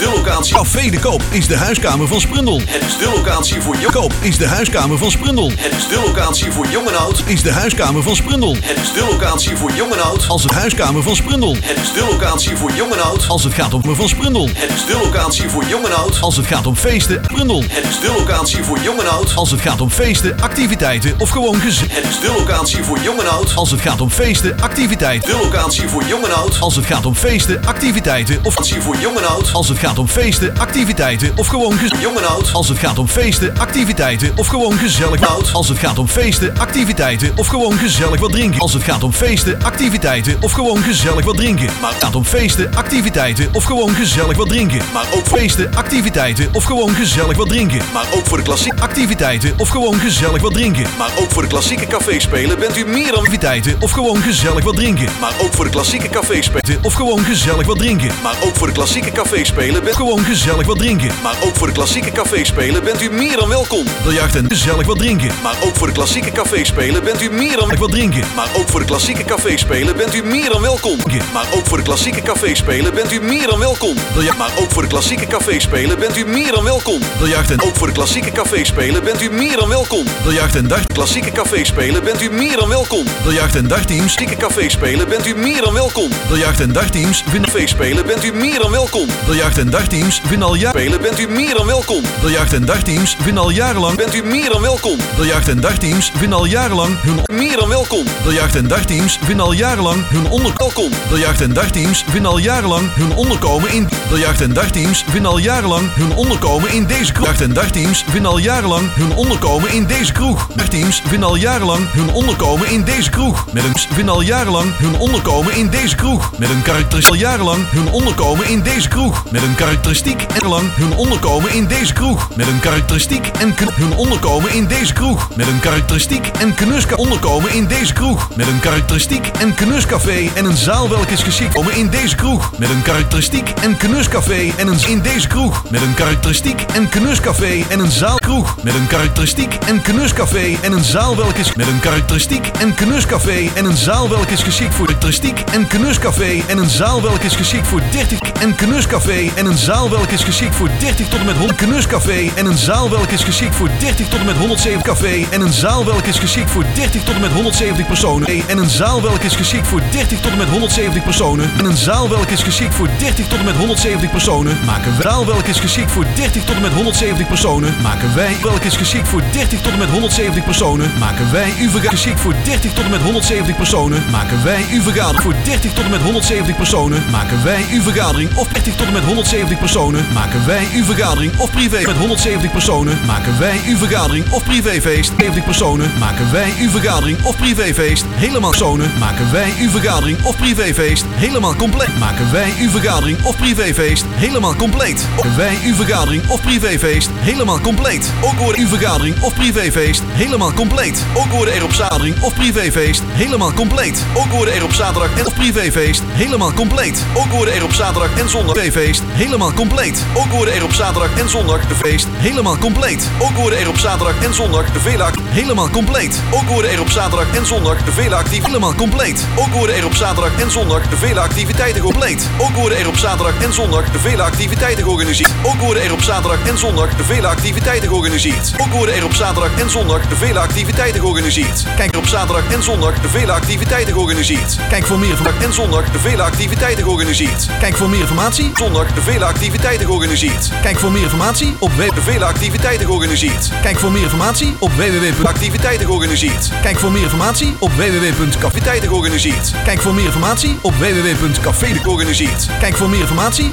Café de Koop is de huiskamer van Sprundel. De locatie voor jong. Koop is de huiskamer van Sprundel. De locatie voor jong en oud. Is de huiskamer van Sprundel. De locatie voor jong en oud. Als het huiskamer van Sprundel. De locatie voor jong en oud. Als het gaat om me van Sprundel. De locatie voor jong en oud. Als het gaat om feesten, Sprundel. De locatie voor jong en oud. Als het gaat om feesten, activiteiten of gewoon gezin. De locatie voor jong en oud. Als het gaat om feesten, activiteiten. De locatie voor jong en oud. Als het gaat om feesten, activiteiten of Locatie voor jong en oud. Als het gaat om feesten, activiteiten of gewoon gezin. Jong en oud. Als het gaat om feesten, activiteiten of gewoon gezellig Oud. Als het gaat om feesten, activiteiten of gewoon gezellig wat drinken. Als het gaat om feesten, activiteiten of gewoon gezellig wat drinken. Maar het gaat om feesten, activiteiten of gewoon gezellig wat drinken. Maar ook voor Feesten, activiteiten of gewoon gezellig wat drinken. Maar ook voor de klassieke Activiteiten of gewoon gezellig wat drinken. Maar ook voor de klassieke caféspelen bent u meer dan Activiteiten of gewoon gezellig wat drinken. Maar ook voor de klassieke caféspelen. Of gewoon gezellig wat drinken. Maar ook voor de klassieke caféspelen bent Gewoon gezellig wat drinken. Maar ook voor de klassieke caféspelen bent u meer dan welkom. Biljarten, gezellig wat drinken. Maar ook voor de klassieke caféspelen bent u meer dan Wat drinken. Maar ook voor de klassieke caféspelen bent u meer dan welkom. Maar ook voor de klassieke caféspelen bent u meer dan welkom. Biljart. Maar ook voor de klassieke caféspelen bent u meer dan welkom. Biljarten, Ook voor de klassieke caféspelen bent u meer dan welkom. biljarten, dag. Klassieke caféspelen bent u meer dan welkom. Biljarten, dagteams. Klassieke caféspelen bent u meer dan welkom. Biljarten, dagteams vinden Caféspelen bent u meer dan welkom. Biljarten, dagteams vinden al jaren. Spelen bent u meer dan welkom. Biljarten, dagteams vinden al jarenlang. Bent u meer dan welkom. Biljarten, dagteams vinden al jarenlang hun Meer dan welkom. Biljarten, dagteams vinden al jarenlang hun onder Welkom. Biljarten, dagteams vinden al jarenlang hun onderkomen in Biljarten, dagteams vinden al jarenlang hun onderkomen in deze kroeg. Biljarten, dagteams vinden al jarenlang hun onderkomen in deze kroeg. Dagteams vinden al jarenlang hun onderkomen in deze kroeg. Met een vinden al jarenlang hun onderkomen in deze kroeg. Met een karakteristiek al jarenlang hun onderkomen in deze kroeg. Met een karakteristiek en lang hun onderkomen in deze kroeg. Met een karakteristiek en kn hun onderkomen in deze kroeg. Met een karakteristiek en knuska onderkomen in deze kroeg. Met een karakteristiek en knuscafé en een zaal welke is geschikt komen in deze kroeg. Met een karakteristiek en knuscafé en een in deze kroeg. Met een karakteristiek en knuscafé en een zaal kroeg. Met een karakteristiek en knuscafé en een zaal welke is met een karakteristiek en knuscafé en een zaal welke is geschikt voor karakteristiek en knuscafé en een zaal welke is geschikt voor dertig en knuscafé en een zaal welke is geschikt voor dertig tot en met honderd knuscafé en een zaal welke is geschikt voor dertig tot en met honderdzeventig café en een zaal welke is geschikt voor dertig tot en met honderdzeventig personen en een zaal welke is geschikt voor dertig tot en met honderdzeventig personen en een zaal welke is geschikt voor dertig tot en met honderdzeventig personen maken wij zaal welke is geschikt voor dertig tot en met honderdzeventig personen maken wij welke is geschikt voor dertig tot en met honderdzeventig personen maken wij u vergadering geschikt voor dertig tot en met honderdzeventig personen maken wij u vergadering voor dertig tot en met honderdzeventig personen maken wij uw vergadering of dertig tot en met honderdzeventig personen maken wij uw vergadering of privé met honderdzeventig personen maken wij uw vergadering of privéfeest zeventig personen maken wij uw vergadering of privéfeest helemaal personen maken wij uw vergadering of privéfeest helemaal compleet maken wij uw vergadering of privéfeest helemaal compleet maken wij uw vergadering of privéfeest helemaal compleet ook worden uw vergadering of privéfeest helemaal compleet ook worden er op vergadering of privéfeest helemaal compleet ook worden er op zaterdag en of privéfeest helemaal compleet ook worden er op zaterdag en zondag privéfeest helemaal compleet ook worden er op zaterdag en zondag de feest helemaal compleet ook worden er op zaterdag en zondag de vele act helemaal compleet ook worden er op zaterdag en zondag de vele actief helemaal compleet ook worden er op zaterdag en zondag de vele activiteiten compleet ook worden er op zaterdag en zondag de vele activiteiten georganiseerd ook worden er op zaterdag en zondag de vele activiteiten georganiseerd ook worden er op zaterdag en zondag de vele activiteiten georganiseerd kijk er op zaterdag en zondag de vele activiteiten georganiseerd kijk voor meer vandaag en zondag de vele activiteiten georganiseerd kijk voor meer informatie zondag de vele activiteiten georganiseerd kijk voor meer informatie op w de vele activiteiten georganiseerd kijk voor meer informatie op w w w punt activiteiten georganiseerd kijk voor meer informatie op w w w punt activiteiten georganiseerd kijk voor meer informatie op w w w punt café de georganiseerd kijk voor meer informatie op w w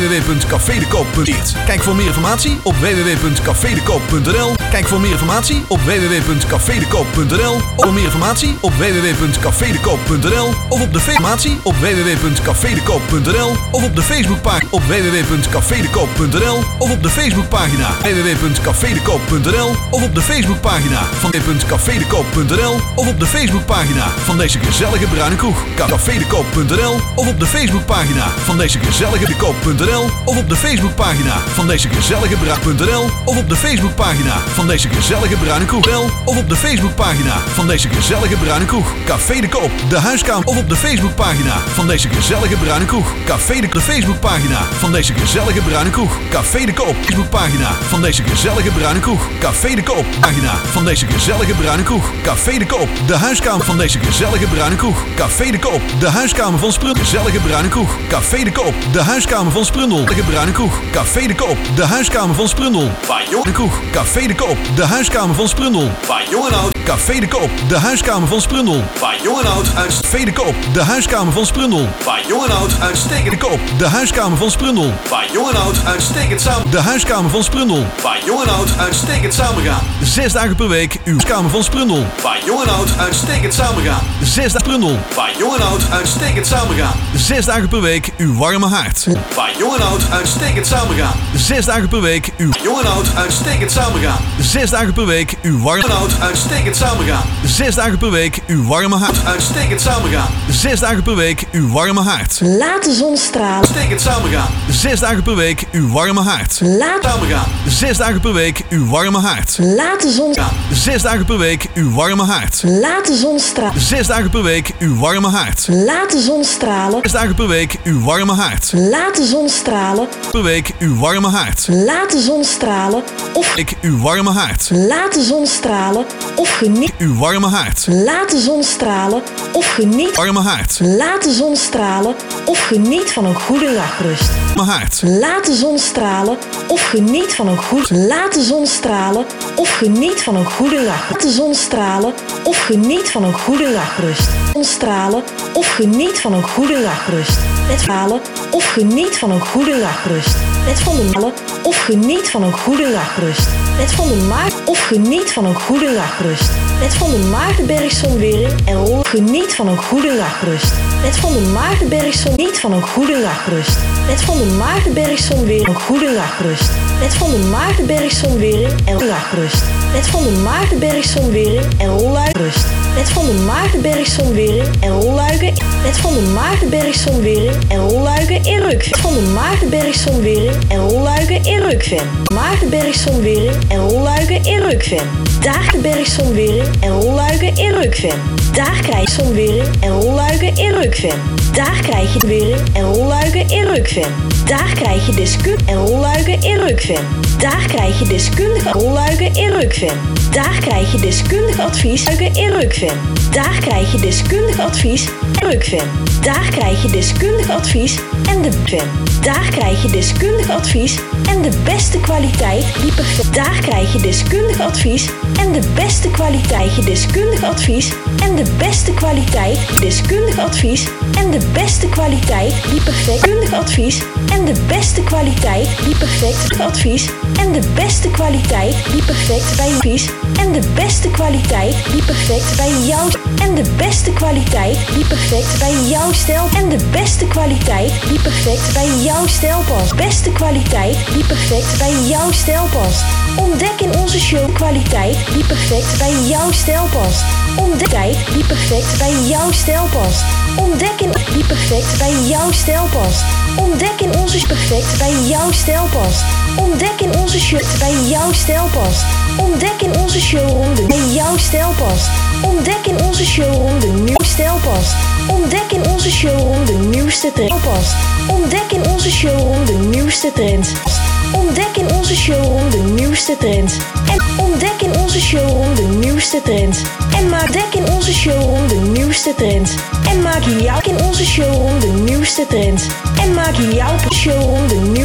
w w w punt café de koop punt n l. Kijk voor meer informatie op w w w punt café de koop punt n l. Kijk voor meer informatie op w w w punt café de koop punt n l. Of voor meer informatie op w w w punt café de koop punt n l. Of op de informatie op w w w punt café de koop punt n l. Of op de Facebookpagina op w w w punt café de koop punt n l. Of op de Facebookpagina w w w punt café de koop punt n l. Of op de Facebookpagina van w w w punt café de koop punt n l. Of op de Facebookpagina van deze gezellige bruine kroeg. café de koop punt n l. Of op de Facebookpagina van deze gezellige de koop punt n l. Of op de Facebookpagina van deze gezellige bruine punt n l. Of op de Facebookpagina van deze gezellige bruine kroeg. Of op de Facebookpagina van deze gezellige bruine kroeg. Café de Koop, de huiskamer. Of op de Facebookpagina van deze gezellige bruine kroeg. Café de, de Facebookpagina van deze gezellige bruine kroeg. Café de Koop, Facebookpagina van deze gezellige bruine kroeg. Café de Koop, pagina van deze gezellige bruine kroeg. Café de Koop, de huiskamer van deze gezellige bruine kroeg. Café de Koop, de huiskamer van Sprundel. Gezellige bruine kroeg. Café de Koop, de huiskamer van Sprundel. De bruine kroeg. Café de Koop, de huiskamer van Sprundel. Waar jong kroeg. Café de Koop, de huiskamer van Sprundel. Waar jong en oud. Café de Koop, de huiskamer van Sprundel. Waar jong en oud uit. Café de Koop, de huiskamer van Sprundel. Waar jong en oud uitstekend. De Koop, de huiskamer van Sprundel. Waar jong en oud uitstekend samen. De huiskamer van Sprundel. Waar jong en oud uitstekend samengaan. Zes dagen per week uw huiskamer van Sprundel. Waar jong en oud uitstekend samengaan. Zes dagen Sprundel. Waar jong en oud uitstekend samengaan. Zes dagen per week uw warme haard. Waar jong en oud uitstekend samengaan. Zes dagen per week uw jong en oud uitstekend samengaan. Zes dagen per week uw warme en oud uitstekend samengaan. Zes dagen per week uw warme haard. Uitstekend samengaan. Zes dagen per week uw warme haard. Laat de zon stralen. Uitstekend samengaan. Zes dagen per week uw warme haard. Laat samengaan. Zes dagen per week uw warme haard. Laat de zon Zes dagen per week uw warme haard. Laat de zon stralen. Zes dagen per week uw warme haard. Laat de zon stralen. Zes dagen per week uw warme haard. Laat de zon stralen. Per week uw warme haard. Laat de zon stralen. Of Ik uw warme haard. laat de zon stralen. Of geniet. Uw warme haard. Laat de zon stralen. Of geniet. Warme haard. Laat de zon stralen. Of geniet van een goede nachtrust. Warme haard. Laat de zon stralen. Of geniet van een goed. Laat de zon stralen. Of geniet van een goede nacht. Laat de zon stralen. Of geniet van een goede nachtrust. Zon stralen. Of geniet van een goede nachtrust. Met stralen. Of geniet van een goede nachtrust. Met van de malen. Of geniet van een goede nachtrust. Met van de maag. Of geniet van een goede nachtrust. Met van de Maagdenbergzonwering en rol. Geniet van een goede nachtrust. Met van de Maagdenbergzon. Niet van een goede nachtrust. Met van de Maagdenbergzonwering een goede nachtrust. Met van de Maagdenbergzonwering en nachtrust. Met van de Maagdenbergzonwering en rolluikrust. Met van de Maagdenbergzonwering en rolluiken. Met van de Maagdenbergzonwering en rolluiken in Rukven. Van de Maagdenbergzonwering en rolluiken in Rukven. Maagdenbergzonwering en rolluiken in Rukven. Daagdenbergzonwering en rolluiken in Rukven. Daar krijg je zonwering en rolluiken in Rukven. Daar krijg je wering en rolluiken in Rukven. Daar krijg je deskundige en rolluiken in Rukven. Daar krijg je deskundige rolluiken in Rukven. Daar krijg je deskundig advies in Rukven. Daar krijg je deskundig advies in Rukven. Daar krijg je deskundig advies en de ven. Daar krijg je deskundig advies en de beste kwaliteit die perfect. Daar krijg je deskundig advies en de beste kwaliteit. Je deskundig advies en de beste kwaliteit. Deskundig advies en de beste kwaliteit die perfect. Deskundig advies en de beste kwaliteit die perfect. Advies en de beste kwaliteit die perfect bij advies en de beste kwaliteit die perfect bij jou en de beste kwaliteit die perfect bij jouw stijl en de beste kwaliteit die perfect bij jouw stijl past. Beste kwaliteit die perfect bij jouw stijl past. Ontdek in onze show kwaliteit die perfect bij jouw stijl past. Ontdek tijd die perfect bij jouw stijl past. Ontdek in die perfect bij jouw stijl past. Ontdek in onze perfect bij jouw stijl past. Ontdek in onze shirt bij jouw stijl past. Ontdek in onze showroom de bij jouw stijl past. Ontdek in onze showroom de nieuwe stijl past. Ontdek in onze showroom de nieuwste trend past. Ontdek in onze showroom de nieuwste trends. Ontdek in onze showroom de nieuwste trends. En ontdek in onze showroom de nieuwste trends. En maak dek in onze showroom de nieuwste trends. En maak jouw in onze showroom de nieuwste trends. En maak jouw showroom de nieuwste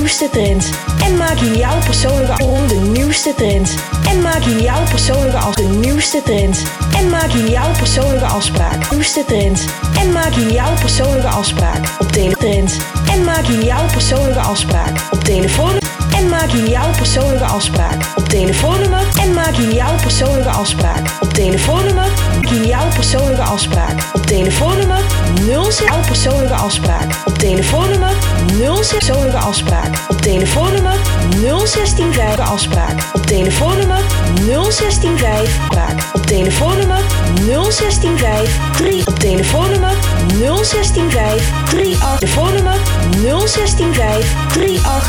nieuwste trends. En maak je jouw persoonlijke om de nieuwste trends. En maak je jouw persoonlijke als de nieuwste trends. En maak je jouw persoonlijke afspraak. Nieuwste trends. En maak je jouw persoonlijke afspraak op Teletrends. En maak je jouw persoonlijke afspraak op telefoon. En maak je jouw persoonlijke afspraak op telefoonnummer. En maak je jouw persoonlijke afspraak op telefoonnummer. Maak je jouw persoonlijke afspraak op telefoonnummer nul zes. Jouw persoonlijke afspraak op telefoonnummer nul zes. Persoonlijke afspraak op telefoonnummer nul zestien vijf. Afspraak op telefoonnummer nul zestien vijf. Afspraak op telefoonnummer nul zestien vijf. drie op telefoonnummer nul zestien vijf. drie acht. Telefoonnummer nul zestien vijf. drie acht.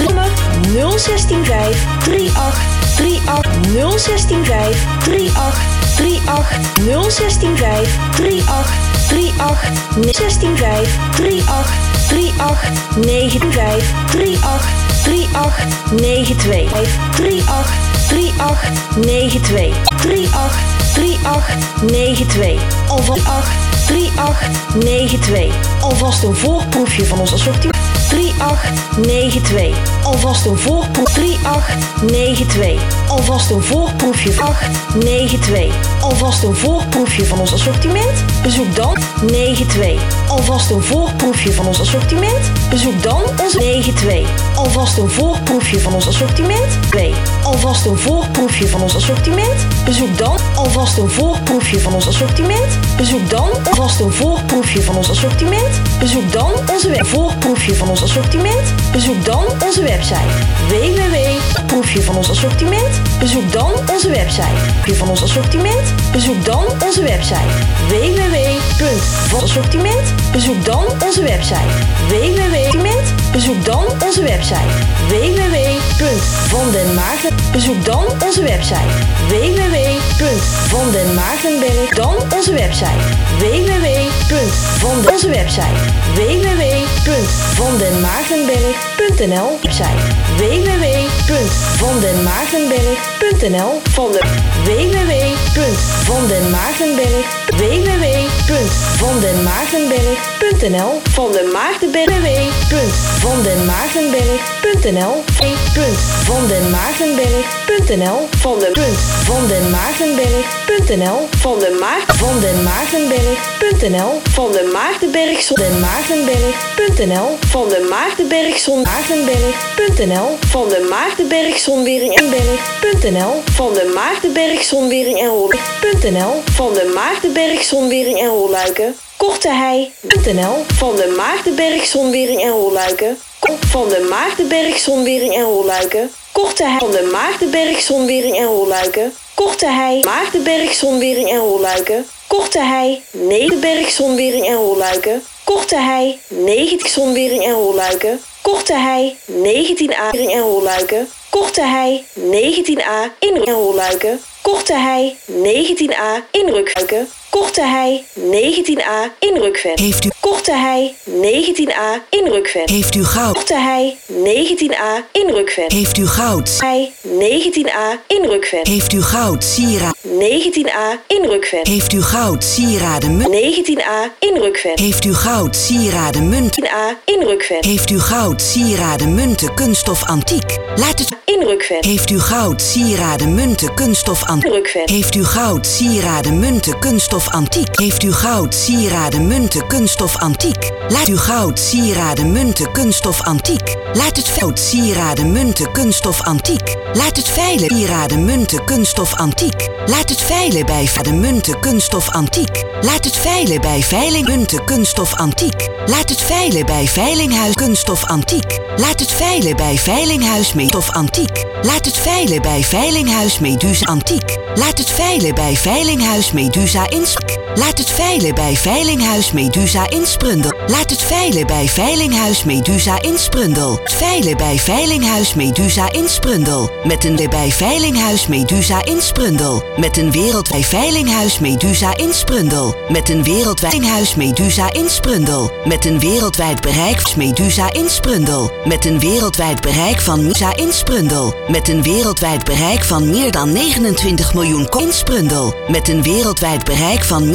nul zestien vijf. drie acht. drie acht. nul zestien vijf. drie acht. drie acht. nul zestien vijf. drie acht. drie acht. zestien vijf. drie acht. drie acht. negen vijf. drie acht. drie acht. negen twee. drie acht. drie acht. negen twee. drie acht. drie acht. negen twee. Alvast acht. drie acht. negen twee. Alvast een voorproefje van ons assortiment. drie acht negen twee. Alvast een voorproef. drie acht negen twee. Alvast een voorproefje. acht negen twee. Alvast een voorproefje van ons assortiment. Bezoek dan negen twee. Alvast een voorproefje van ons assortiment. Bezoek dan onze negen twee. Alvast een voorproefje van ons assortiment. twee. Alvast een voorproefje van ons assortiment. Bezoek dan alvast een voorproefje van ons assortiment. Bezoek dan alvast een voorproefje van ons assortiment. Bezoek dan onze web voorproefje van ons assortiment. Bezoek dan onze website w w w punt proefje van ons assortiment. Bezoek dan onze website proefje van ons assortiment. Bezoek dan onze website w w w punt assortiment. Bezoek dan onze website w w w. Bezoek dan onze website w w w punt van den Maarten. Bezoek dan onze website w w w punt van den Maartenberg. Dan onze website w w w punt van onze website w w w punt van den Maartenberg punt n l. Website w w w punt van den Maartenberg punt n l. Van de w w w punt van den Maartenberg. w w w punt van den Maartenberg punt n l. Van de Maartenberg. w w w punt van den Maartenberg punt n l. punt van den Maartenberg punt n l. Van de punt van den Maartenberg punt n l. Van de Maart van den Maartenberg punt n l. Van de Maartenbergson den Maartenberg punt n l. Van de Maartenbergson Maartenberg punt n l. Van de Maartenbergzonwering en Berg punt n l. Van de Maartenbergzonwering en Rol punt n l. Van de Maartenbergzonwering en Rolluiken. Korte hei punt n l. Van de Maartenbergzonwering en Rolluiken. Van de Maartenbergzonwering en Rolluiken. Korte hei van de Maartenbergzonwering en Rolluiken. Korte hei Maartenbergzonwering en Rolluiken. Korte hei Nederbergzonwering en Rolluiken. Korte hei negentien zonwering en Rolluiken. Korte hei negentien a en Rolluiken. Korte hei negentien a in en Rolluiken. Korte hei negentien a in Rukhuiken. Korte hei negentien a in Rukven. Heeft u Korte hei negentien a in Rukven. Heeft u goud? Korte hei negentien a in Rukven. Heeft u goud? Hei negentien a in Rukven. Heeft u goud sieraden? negentien a in Rukven. Heeft u goud sieraden munt? negentien a in Rukven. Heeft u goud sieraden munt? negentien a in Rukven. Heeft u goud sieraden munten kunststof antiek? Laat het In Rukven. Heeft u goud sieraden munten kunststof antiek? Rukven. Heeft u goud sieraden munten kunststof antiek? Heeft u goud sieraden munten kunststof antiek? Laat u goud sieraden munten kunststof antiek. Laat het goud sieraden munten kunststof antiek. Laat het veilen sieraden munten kunststof antiek. Laat het veilen bij de munten kunststof antiek. Laat het veilen bij veiling munten kunststof antiek. Laat het veilen bij veilinghuis kunststof antiek. Laat het veilen bij veilinghuis mestof antiek. Laat het veilen bij veilinghuis Medusa antiek. Laat het veilen bij veilinghuis Medusa Inspr. Laat het veilen bij veilinghuis Medusa Insprundel. Laat het veilen bij veilinghuis Medusa Insprundel. Veilen bij veilinghuis Medusa Insprundel. Met een bij veilinghuis Medusa Insprundel. Met een wereldwijd veilinghuis Medusa Insprundel. Met een wereldwijd veilinghuis Medusa Insprundel. Met een wereldwijd bereik Medusa Insprundel. Met een wereldwijd bereik van Medusa Insprundel. Met een wereldwijd bereik van meer dan negenentwintig miljoen Insprundel. Met een wereldwijd bereik van meer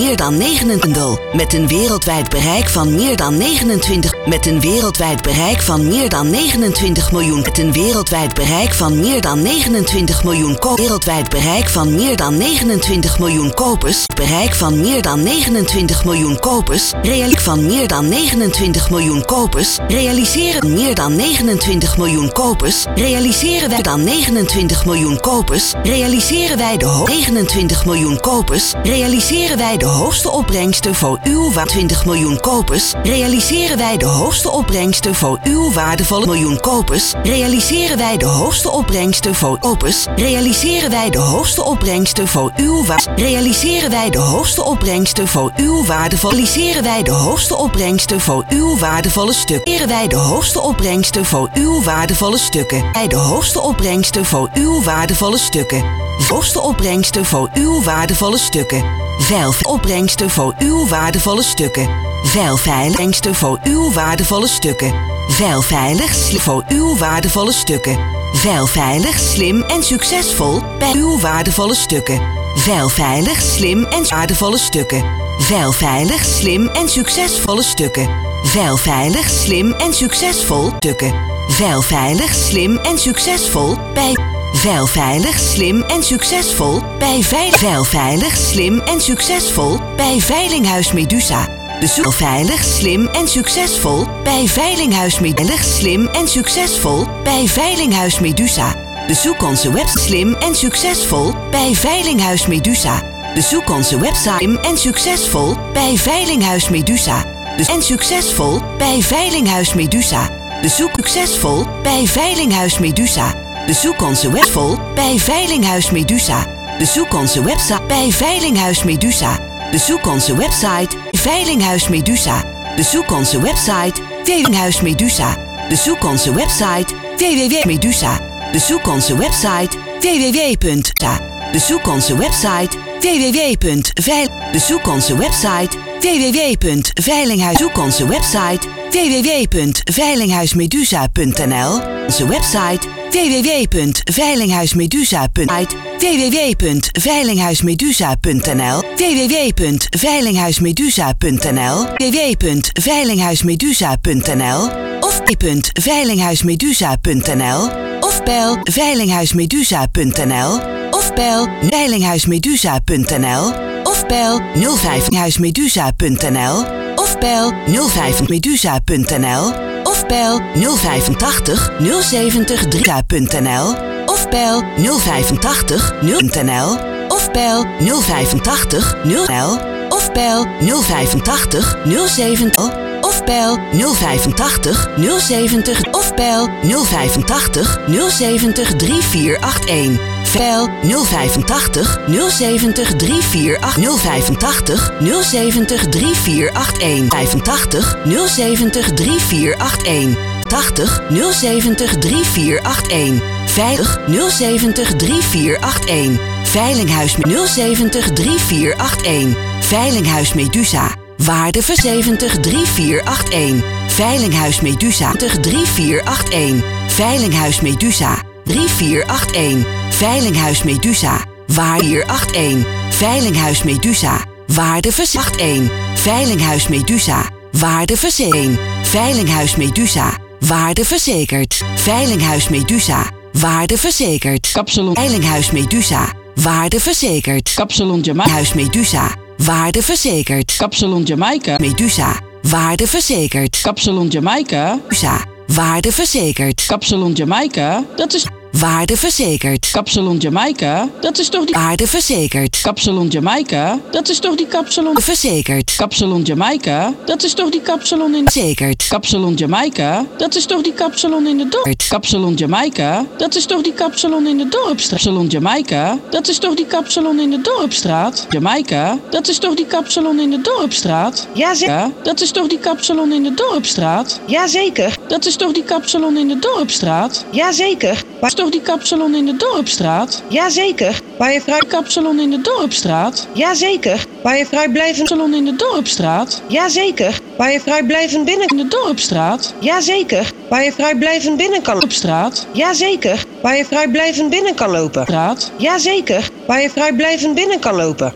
meer dan negenentwintig. Met een wereldwijd bereik van meer dan negenentwintig. Met een wereldwijd bereik van meer dan negenentwintig miljoen. Met een wereldwijd bereik van meer dan negenentwintig miljoen kopers. Wereldwijd bereik van meer dan negenentwintig miljoen kopers. Bereik van meer dan negenentwintig miljoen kopers. Realiek van meer dan negenentwintig miljoen kopers. Realiseren meer dan negenentwintig miljoen kopers. Realiseren wij dan negenentwintig miljoen kopers. Realiseren wij de ho- negenentwintig miljoen kopers. Realiseren wij de hoogste opbrengsten voor uw wa- twintig miljoen kopers. Realiseren wij de hoogste opbrengsten voor uw waardevolle miljoen kopers. Realiseren wij de hoogste opbrengsten voor kopers. Realiseren wij de hoogste opbrengsten voor uw wa- Realiseren wij de hoogste opbrengsten voor uw waardevolle. Realiseren wij de hoogste opbrengsten voor uw waardevolle stukken. Realiseren wij de hoogste opbrengsten voor uw waardevolle stukken. Bij de hoogste opbrengsten voor uw waardevolle stukken. Hoogste opbrengsten voor uw waardevolle stukken. Veil opbrengsten voor uw waardevolle stukken. Veil veiligsten voor uw waardevolle stukken. Veil veilig slim voor uw waardevolle stukken. Veil veilig slim en succesvol bij uw waardevolle stukken. Veil veilig slim en waardevolle stukken. Veil veilig slim en succesvolle stukken. Veil veilig slim en succesvol stukken. Veil veilig slim en succesvol bij Veil veilig slim en succesvol bij Veil veilig slim en succesvol bij Veilinghuis Medusa. Bezoek veilig slim en succesvol bij Veilinghuis Medusa. Slim en succesvol bij Veilinghuis Medusa. Bezoek onze website slim en succesvol bij Veilinghuis Medusa. Bezoek onze website slim en succesvol bij Veilinghuis Medusa. En succesvol bij Veilinghuis Medusa. Bezoek succesvol bij Veilinghuis Medusa. Bezoek onze website bij Veilinghuis Medusa. Bezoek onze website bij Veilinghuis Medusa. Bezoek onze website Veilinghuis Medusa. Bezoek onze website Veilinghuis Medusa. Bezoek onze website w w w punt medusa. Bezoek onze website w w w punt ta. Bezoek onze website w w w punt veil. Bezoek onze website w w w punt veilinghuis. Bezoek onze website w w w punt veilinghuismedusa punt n l. Onze website w w w punt veilinghuismedusa punt n l. w w w punt veilinghuismedusa punt n l. w w w punt veilinghuismedusa punt n l. w w w punt veilinghuismedusa punt n l of veilinghuismedusa punt n l of bel veilinghuismedusa punt n l of bel veilinghuismedusa punt n l of bel nul vijf huismedusa punt n l of bel nul vijf medusa punt n l of bel nul vijfentachtig nul zeventig drie punt n l of bel nul vijfentachtig nul punt n l of bel nul vijfentachtig nul l of bel nul vijfentachtig nul zeventig of bel nul vijfentachtig nul zeventig of bel nul vijfentachtig nul zeventig drie vier acht een. Bel nul vijfentachtig nul zeventig drie vier acht nul vijfentachtig nul zeventig drie vier acht een. vijfentachtig nul zeventig drie vier acht een. tachtig nul zeventig drie vier acht een. veilig nul zeventig drie vier acht een. Veilinghuis nul zeventig drie vier acht een. Veilinghuis Medusa. Waarde zeventig drie vier acht een. Veilinghuis Medusa drie vier acht een. Veilinghuis Medusa drie vier acht een. Veilinghuis Medusa. Waar vier acht een. Veilinghuis Medusa. Waarde acht een. Veilinghuis Medusa. Waarde verzekerd. Veilinghuis Medusa. Waarde verzekerd. Veilinghuis Medusa. Waarde verzekerd. Kapsalon. Veilinghuis Medusa. Waarde verzekerd. Kapsalon Jamaica. Huis Medusa. Waarde verzekerd. Kapsalon Jamaica. Medusa. Waarde verzekerd. Kapsalon Jamaica. Medusa. Waarde verzekerd. Kapsalon Jamaica. Dat is waarde verzekerd. Kapsalon Jamaica. Dat is toch die waarde verzekerd. Kapsalon Jamaica. Dat is toch die kapsalon verzekerd. Kapsalon Jamaica. Dat is toch die kapsalon in verzekerd. Kapsalon Jamaica. Dat is toch die kapsalon in de dorp. Kapsalon Jamaica. Dat is toch die kapsalon in de dorpstraat. Kapsalon Jamaica. Dat is toch die kapsalon in de dorpstraat. Jamaica. Dat is toch die kapsalon in de dorpstraat. Jazeker. Dat is toch die kapsalon in de dorpstraat. Jazeker. Dat is toch die kapsalon in de dorpstraat. Jazeker. Waar is toch die kapsalon in de dorpstraat? Jazeker. Waar je vrij Kapsalon in de dorpstraat? Jazeker. Waar je vrijblijvend Kapsalon in de dorpstraat? Jazeker. Waar je vrijblijvend binnen In de dorpstraat? Jazeker. Waar je vrijblijvend binnen kan Dorpstraat? Jazeker. Waar je vrijblijvend binnen kan lopen Straat? Jazeker. Waar je vrijblijvend binnen kan lopen Dat.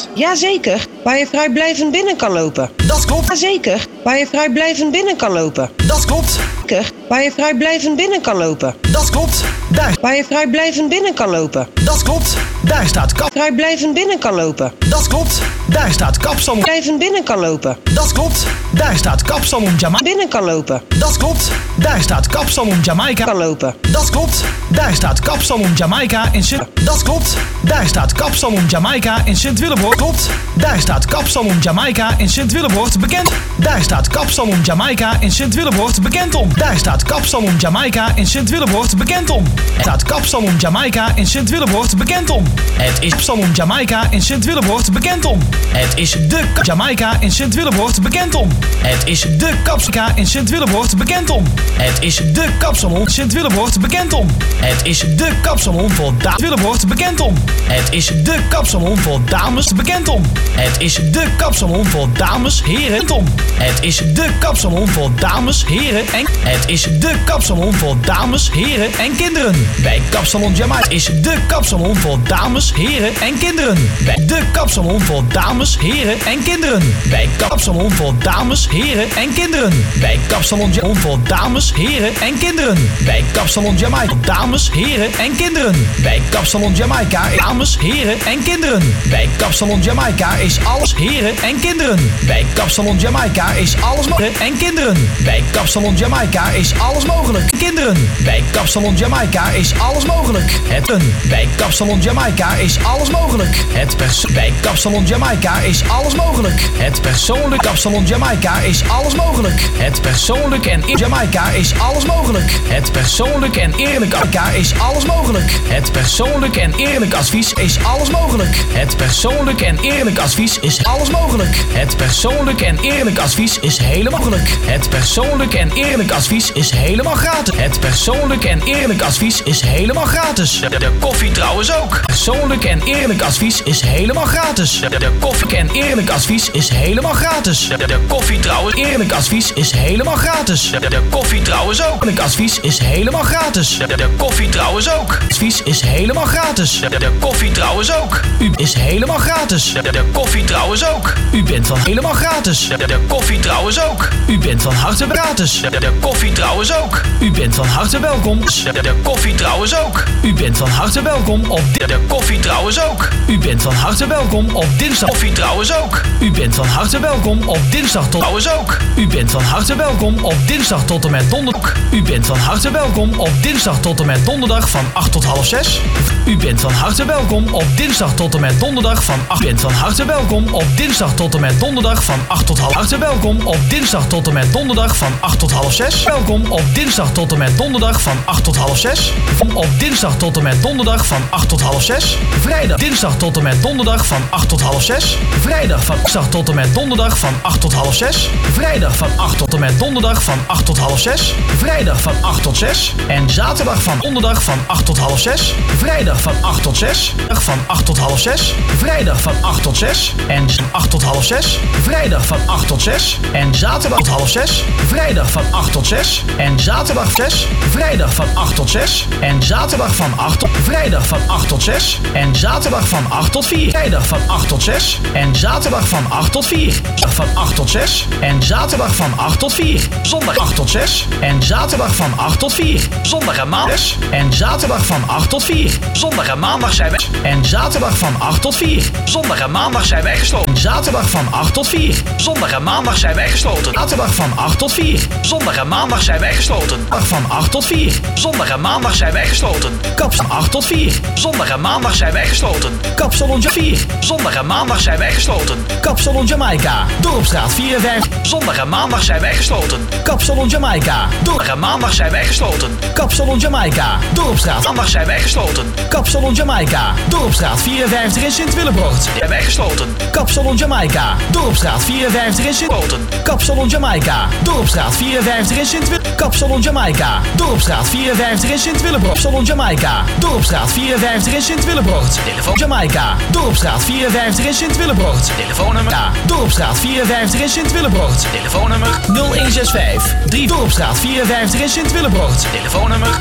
Jazeker, waar je vrijblijvend binnen kan lopen. Dat klopt. Jazeker, waar je vrijblijvend binnen kan lopen. Dat klopt. Zeker, waar je vrijblijvend binnen kan lopen. Dat klopt. Daar. Waar je vrijblijvend binnen kan lopen. Dat klopt. Daar staat kap. Vrijblijvend binnen kan lopen. Dat klopt. Daar staat kapsalon. Blijvend binnen kan lopen. Dat klopt. Daar staat kapsalon Jamaica. Binnen kan lopen. Dat klopt. Daar staat kapsalon Jamaica. Kan lopen. Dat klopt. Daar staat kapsalon Jamaica in Sint. Dat klopt. Daar staat kapsalon Jamaica in Sint-Willebroord. Klopt. Daar staat kapsalon Jamaica in Sint-Willebroord bekend. Daar staat kapsalon Jamaica in Sint-Willebroord bekend om. Daar staat kapsalon Jamaica in Sint-Willebroord bekend om. Er staat kapsalon Jamaica in Sint-Willebroord bekend om. Het is kapsalon Jamaica in Sint-Willebroord bekend om. Het is de Jamaica in Sint-Willebroord bekend om. Het is de Kapsalon in Sint-Willebroord bekend om. Het is de Kapsalon Sint-Willebroord bekend om. Het is de Kapsalon voor Willebroord bekend om. Het is de Kapsalon voor dames bekend om. Het is de Kapsalon voor dames, heren om. Het is de Kapsalon voor dames, heren en het is de Kapsalon voor dames, heren en kinderen. Bij Kapsalon Jamaica is de Kapsalon voor dames, heren en kinderen. Bij de Kapsalon voor dames, heren en kinderen. Bij Kapsalon voor dames, heren en kinderen. Bij Kapsalon Jamaica voor dames, heren en kinderen. Bij Kapsalon Jamaica dames, heren en kinderen. Bij Kapsalon Jamaica dames, heren en kinderen. Bij Kapsalon Jamaica is alles heren en kinderen. Bij Kapsalon Jamaica is alles mogelijk en kinderen. Bij Kapsalon Jamaica is alles mogelijk. Kinderen. Bij Kapsalon Jamaica is alles mogelijk. Het een. Bij Kapsalon Jamaica is alles mogelijk. Het pers. Bij Kapsalon Jamaica is alles mogelijk. Het persoonlijk Kapsalon Jamaica is alles mogelijk. Het persoonlijk en in Jamaica is alles mogelijk. Het persoonlijk en eerlijk Jamaica is alles mogelijk. Het persoonlijk en eerlijk advies is alles mogelijk. Het persoonlijk en eerlijk advies is alles mogelijk. Het persoonlijk en eerlijk advies is helemaal mogelijk. Het persoonlijk en eerlijk advies is helemaal gratis. Het persoonlijk en eerlijk advies is helemaal gratis. De, de koffie trouwens ook. Persoonlijk en eerlijk advies is helemaal gratis. De, de koffie en eerlijk advies is helemaal gratis. De, de koffie trouwens eerlijk advies is helemaal gratis. De, de koffie trouwens ook. Eerlijk advies is helemaal gratis. De, de koffie trouwens ook. Advies is helemaal gratis. De, de koffie trouwens ook. U is helemaal gratis. De, de koffie trouwens ook. U bent van helemaal gratis. De, de koffie trouwens ook. U bent van harte gratis. De, de koffie trouwens ook. U bent van harte welkom. De, de koffie trouwens ook. U bent van harte welkom op de, de koffie trouwens ook. U bent van harte welkom op dinsdag. Koffie trouwens ook. U bent van harte welkom op dinsdag tot trouwens ook. U bent van harte welkom op dinsdag tot en met donderdag. U bent van harte welkom op dinsdag tot en met donderdag van acht tot half zes. U bent van harte welkom op dinsdag tot en met donderdag van acht. U bent van harte welkom op dinsdag tot en met donderdag van acht tot half. Harte welkom op dinsdag tot en met donderdag van acht tot half zes. Welkom op dinsdag tot en met donderdag van acht tot half zes. Op dinsdag tot en met donderdag van acht tot half zes. Vrijdag dinsdag tot en met donderdag van acht tot half zes. Vrijdag van dinsdag tot en met donderdag van acht tot half zes. Vrijdag van acht tot en met donderdag van acht tot half zes. Vrijdag van acht tot zes. En zaterdag van donderdag van acht tot half zes. Vrijdag van acht tot zes. Van acht tot half zes. Vrijdag van acht tot zes. En acht tot half zes. Vrijdag van acht tot zes. En zaterdag tot half zes. Vrijdag van acht tot zes. En zaterdag zes. Vrijdag van acht tot zes. En zaterdag van acht tot vrijdag van acht tot zes. En zaterdag van acht tot vier. Vrijdag van acht tot zes. En zaterdag van acht tot vier. Van acht tot zes. En zaterdag van acht tot vier. Zondag acht tot zes. En zaterdag van acht tot vier. Zondag en maandag. En zaterdag van acht tot vier. Zondag en maandag zijn wij. En zaterdag van acht tot vier. Zondag en maandag zijn wij gesloten. Zaterdag van acht tot vier. Zondag en maandag zijn wij gesloten. Zaterdag van acht tot vier. Zondag en maandag zijn wij gesloten. Dag van acht tot vier. Zondag en maandag zijn wij gesloten. Kapsalon acht tot vier. Zondag en maandag zijn wij gesloten. Kapsalon vier. Zondag en maandag zijn wij gesloten. Kapsalon Jamaica. Dorpstraat vierenvijftig. Zondag en maandag zijn wij gesloten. Kapsalon Jamaica. Donderdag en maandag zijn wij gesloten. Kapsalon Jamaica. Dorpstraat. Maandag zijn wij gesloten. Kapsalon Jamaica. Dorpstraat vierenvijftig in Sint-Willebroord. Zijn wij gesloten. Kapsalon Jamaica. Dorpstraat vierenvijftig in Sint-Wilton. Kapsalon Jamaica. Dorpstraat vierenvijftig in Sint-Willebroord. Kapsalon Jamaica. Dorpstraat vierenvijftig in Sint-Willebroord. Kapsalon Jamaica. Dorpstraat vierenvijftig in Sint-Willebroord. Telefoon Jamaica. Dorpstraat vierenvijftig in Sint-Willebroord. Telefoonnummer. Ja. Dorpstraat vierenvijftig in Sint-Willebrood. Telefoonnummer nul een zes vijf drie. Dorpstraat vierenvijftig in Sint-Willebrood. Telefoonnummer nul een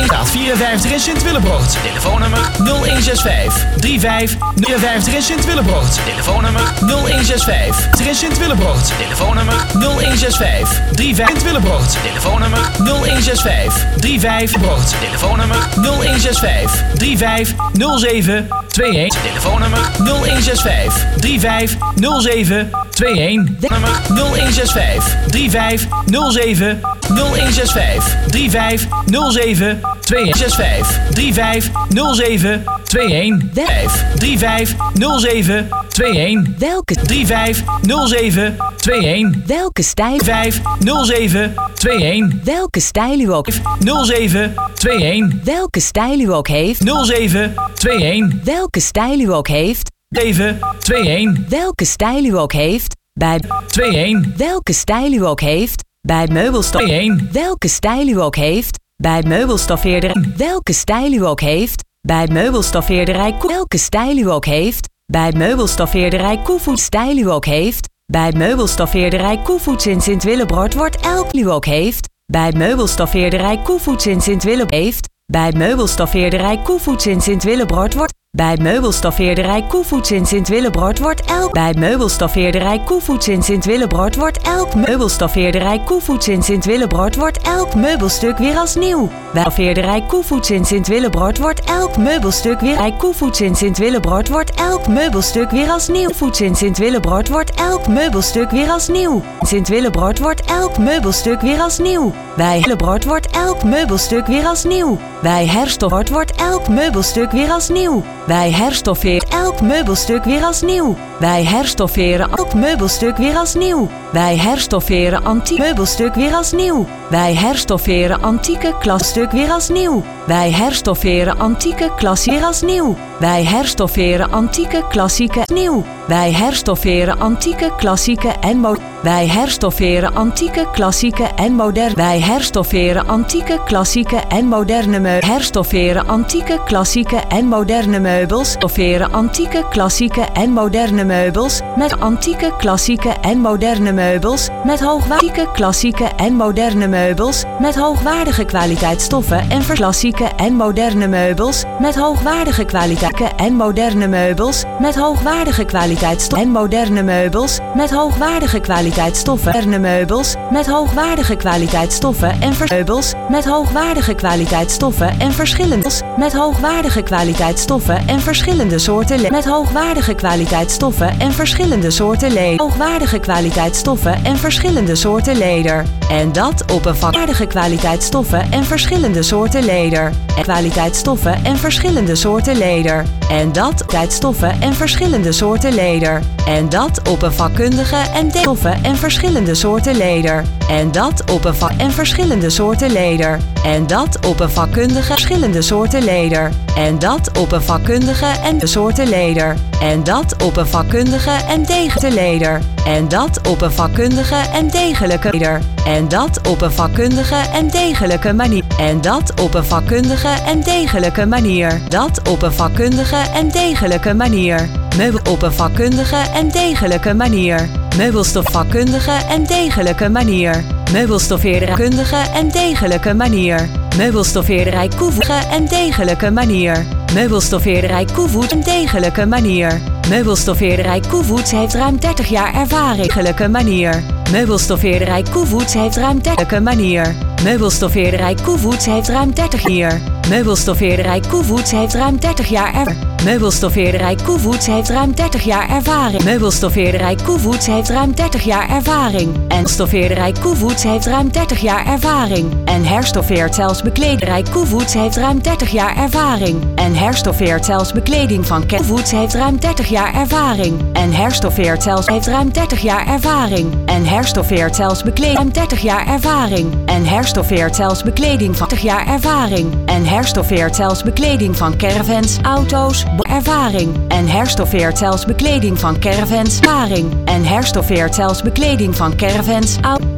Straat vierenvijftig in Sint-Willebroort. Telefoonnummer nul een zes vijf drie vijf vierenvijftig in Sint-Willebroort. Telefoonnummer nul een zes vijf in Sint-Willebroort. Telefoonnummer nul een zes vijf drie vijf Sint-Willebroort. Telefoonnummer nul een zes vijf drie vijf Brood. Telefoonnummer nul een zes vijf drie vijf nul zeven twee een. Telefoonnummer nul een zes vijf drie vijf nul zeven twee een. Nummer nul een zes vijf drie vijf nul zeven nul een zes vijf drie vijf nul zeven twee een zes vijf drie vijf nul zeven twee een vijf drie vijf nul zeven twee een. Welke drie vijf nul zeven twee een. Welke stijl vijf nul zeven twee een. Welke stijl u ook nul zeven twee een. Welke stijl u ook heeft nul zeven twee een. Welke stijl u ook heeft zeven twee een. Welke stijl u ook heeft bij twee een. Welke stijl u ook heeft bij meubelstof twee een. Welke stijl u ook heeft bij meubelstoffeerderij. Welke stijl u ook heeft bij meubelstoffeerderij. Welke stijl u ook heeft bij meubelstoffeerderij Koevoets. Stijl u ook heeft bij meubelstoffeerderij Koevoets in Sint-Willebroort wordt elk u ook heeft bij meubelstoffeerderij Koevoets in Sint-Willebroort heeft bij meubelstoffeerderij Koevoets in Sint-Willebroort wordt bij meubelstoffeerderij Koevoets in Sint-Willebroort wordt elk bij meubelstoffeerderij Koevoets in Sint-Willebroort wordt elk meubelstoffeerderij Koevoets in Sint-Willebroort wordt elk meubelstuk weer als nieuw. Bij stoffeerderij Koevoets in Sint-Willebroort wordt elk meubelstuk weer bij Koevoets in Sint-Willebroort wordt elk meubelstuk weer als nieuw. Koevoets in Sint-Willebroort wordt elk meubelstuk weer als nieuw. Sint-Willebroort wordt elk meubelstuk weer als nieuw. Bij Willebroort wordt elk meubelstuk weer als nieuw. Bij Herstoffeert wordt elk meubelstuk weer als nieuw. Wij herstofferen elk meubelstuk weer als nieuw. Wij herstofferen elk meubelstuk weer als nieuw. Wij herstofferen antiek meubelstuk weer als nieuw. Wij herstofferen antieke klasstuk weer als nieuw. Wij herstofferen antieke klassie weer als nieuw. Wij herstofferen antieke klassieke nieuw. Wij herstofferen antieke klassieke en mo. Wij herstofferen antieke klassieke en modern. Wij herstofferen antieke klassieke en moderne meubels. Herstofferen antieke klassieke en moderne meubels. Stofferen antieke klassieke en moderne meubels met antieke klassieke en moderne meubels met hoogwaardige klassieke en moderne meubels met hoogwaardige kwaliteitsstoffen en klassieke en moderne meubels met hoogwaardige kwaliteiten en moderne meubels met hoogwaardige kwaliteitsstoffen en moderne meubels met hoogwaardige kwaliteitsstoffen moderne meubels met hoogwaardige kwaliteitsstoffen en meubels met hoogwaardige kwaliteitsstoffen en verschillende met hoogwaardige kwaliteitsstoffen en verschillende soorten met hoogwaardige kwaliteitsstoffen en verschillende soorten leder hoogwaardige kwaliteitsstoffen en verschillende soorten leder en dat op een vakwaardige kwaliteitsstoffen en verschillende soorten leder en kwaliteitsstoffen en verschillende soorten leder en dat tijdstoffen en verschillende soorten leder en dat op een vakkundige en stoffen en verschillende soorten leder en dat op een vak en verschillende soorten leder en dat op een vakkundige verschillende soorten leder en dat op een vakkundige en de soorten leder en dat op een vakkundige en degelijke leder en dat op een vakkundige en degelijke leder en dat op een vakkundige en degelijke manier en dat op een vakkundige en degelijke manier dat op een vakkundige en degelijke manier meubel op een vakkundige en degelijke manier meubelstofvakkundige en degelijke manier meubelstoffeerderij en degelijke manier meubelstoffeerderij Koevoets en degelijke manier meubelstoffeerderij Koevoets en degelijke manier meubelstoffeerderij Koevoets heeft ruim dertig jaar ervaring degelijke manier meubelstoffeerderij Koevoets heeft ruim dertig manier meubelstoffeerderij Koevoets heeft ruim dertig jaar meubelstoffeerderij Koevoets heeft ruim dertig jaar ervaring meubelstoffeerderij Koevoets heeft ruim dertig jaar ervaring meubelstoffeerderij Koevoets heeft ruim dertig jaar ervaring en stoffeerderij Koevoets heeft ruim dertig jaar ervaring en herstoffeert zelfs bekleding Koevoets heeft ruim dertig jaar ervaring en herstoffeert zelfs bekleding van Koevoets heeft ruim dertig jaar ervaring en herstoffeert zelfs heeft ruim dertig jaar ervaring en herstoffeert zelfs bekleding dertig jaar ervaring en herstoffeert zelfs bekleding van dertig jaar ervaring en herstoffeert zelfs bekleding van caravans, auto's, ervaring en herstoffeert zelfs bekleding van caravans, ervaring en herstoffeert zelfs bekleding van caravans, en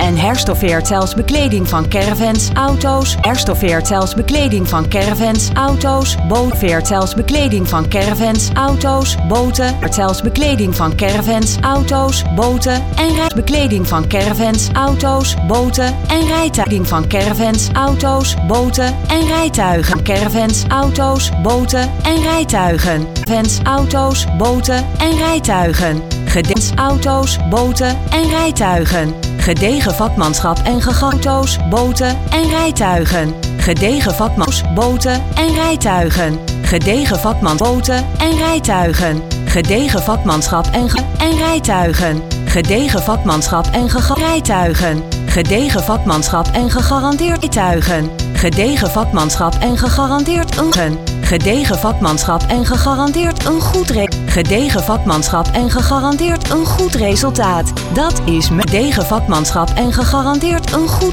En herstoffeert zelfs bekleding van caravans, auto's. Herstoffeert zelfs bekleding van caravans, auto's. Bootveert zelfs bekleding van caravans, auto's. Boten. Zelfs bekleding van caravans, auto's. Boten. En rijbekleding van caravans, auto's. Boten. En rijtuiging van caravans, auto's. Boten. En rijtuigen. Caravans, auto's. Boten. En rijtuigen. Caravans, auto's. Boten. En rijtuigen. Gedens, auto's, boten en rijtuigen. Gedegen vakmanschap en gegaauto's, boten en rijtuigen. Gedegen vakmans, boten en rijtuigen. Gedegen vakman, boten en rijtuigen. Gedegen vakmanschap en ge en rijtuigen. Gedegen vakmanschap en gega rijtuigen. Gedegen vakmanschap en gegarandeerd rijtuigen. Gedegen vakmanschap en gegarandeerd een Gedegen vakmanschap en gegarandeerd een goed re Gedegen vakmanschap en gegarandeerd een goed resultaat. Dat is met gedegen vakmanschap en gegarandeerd een goed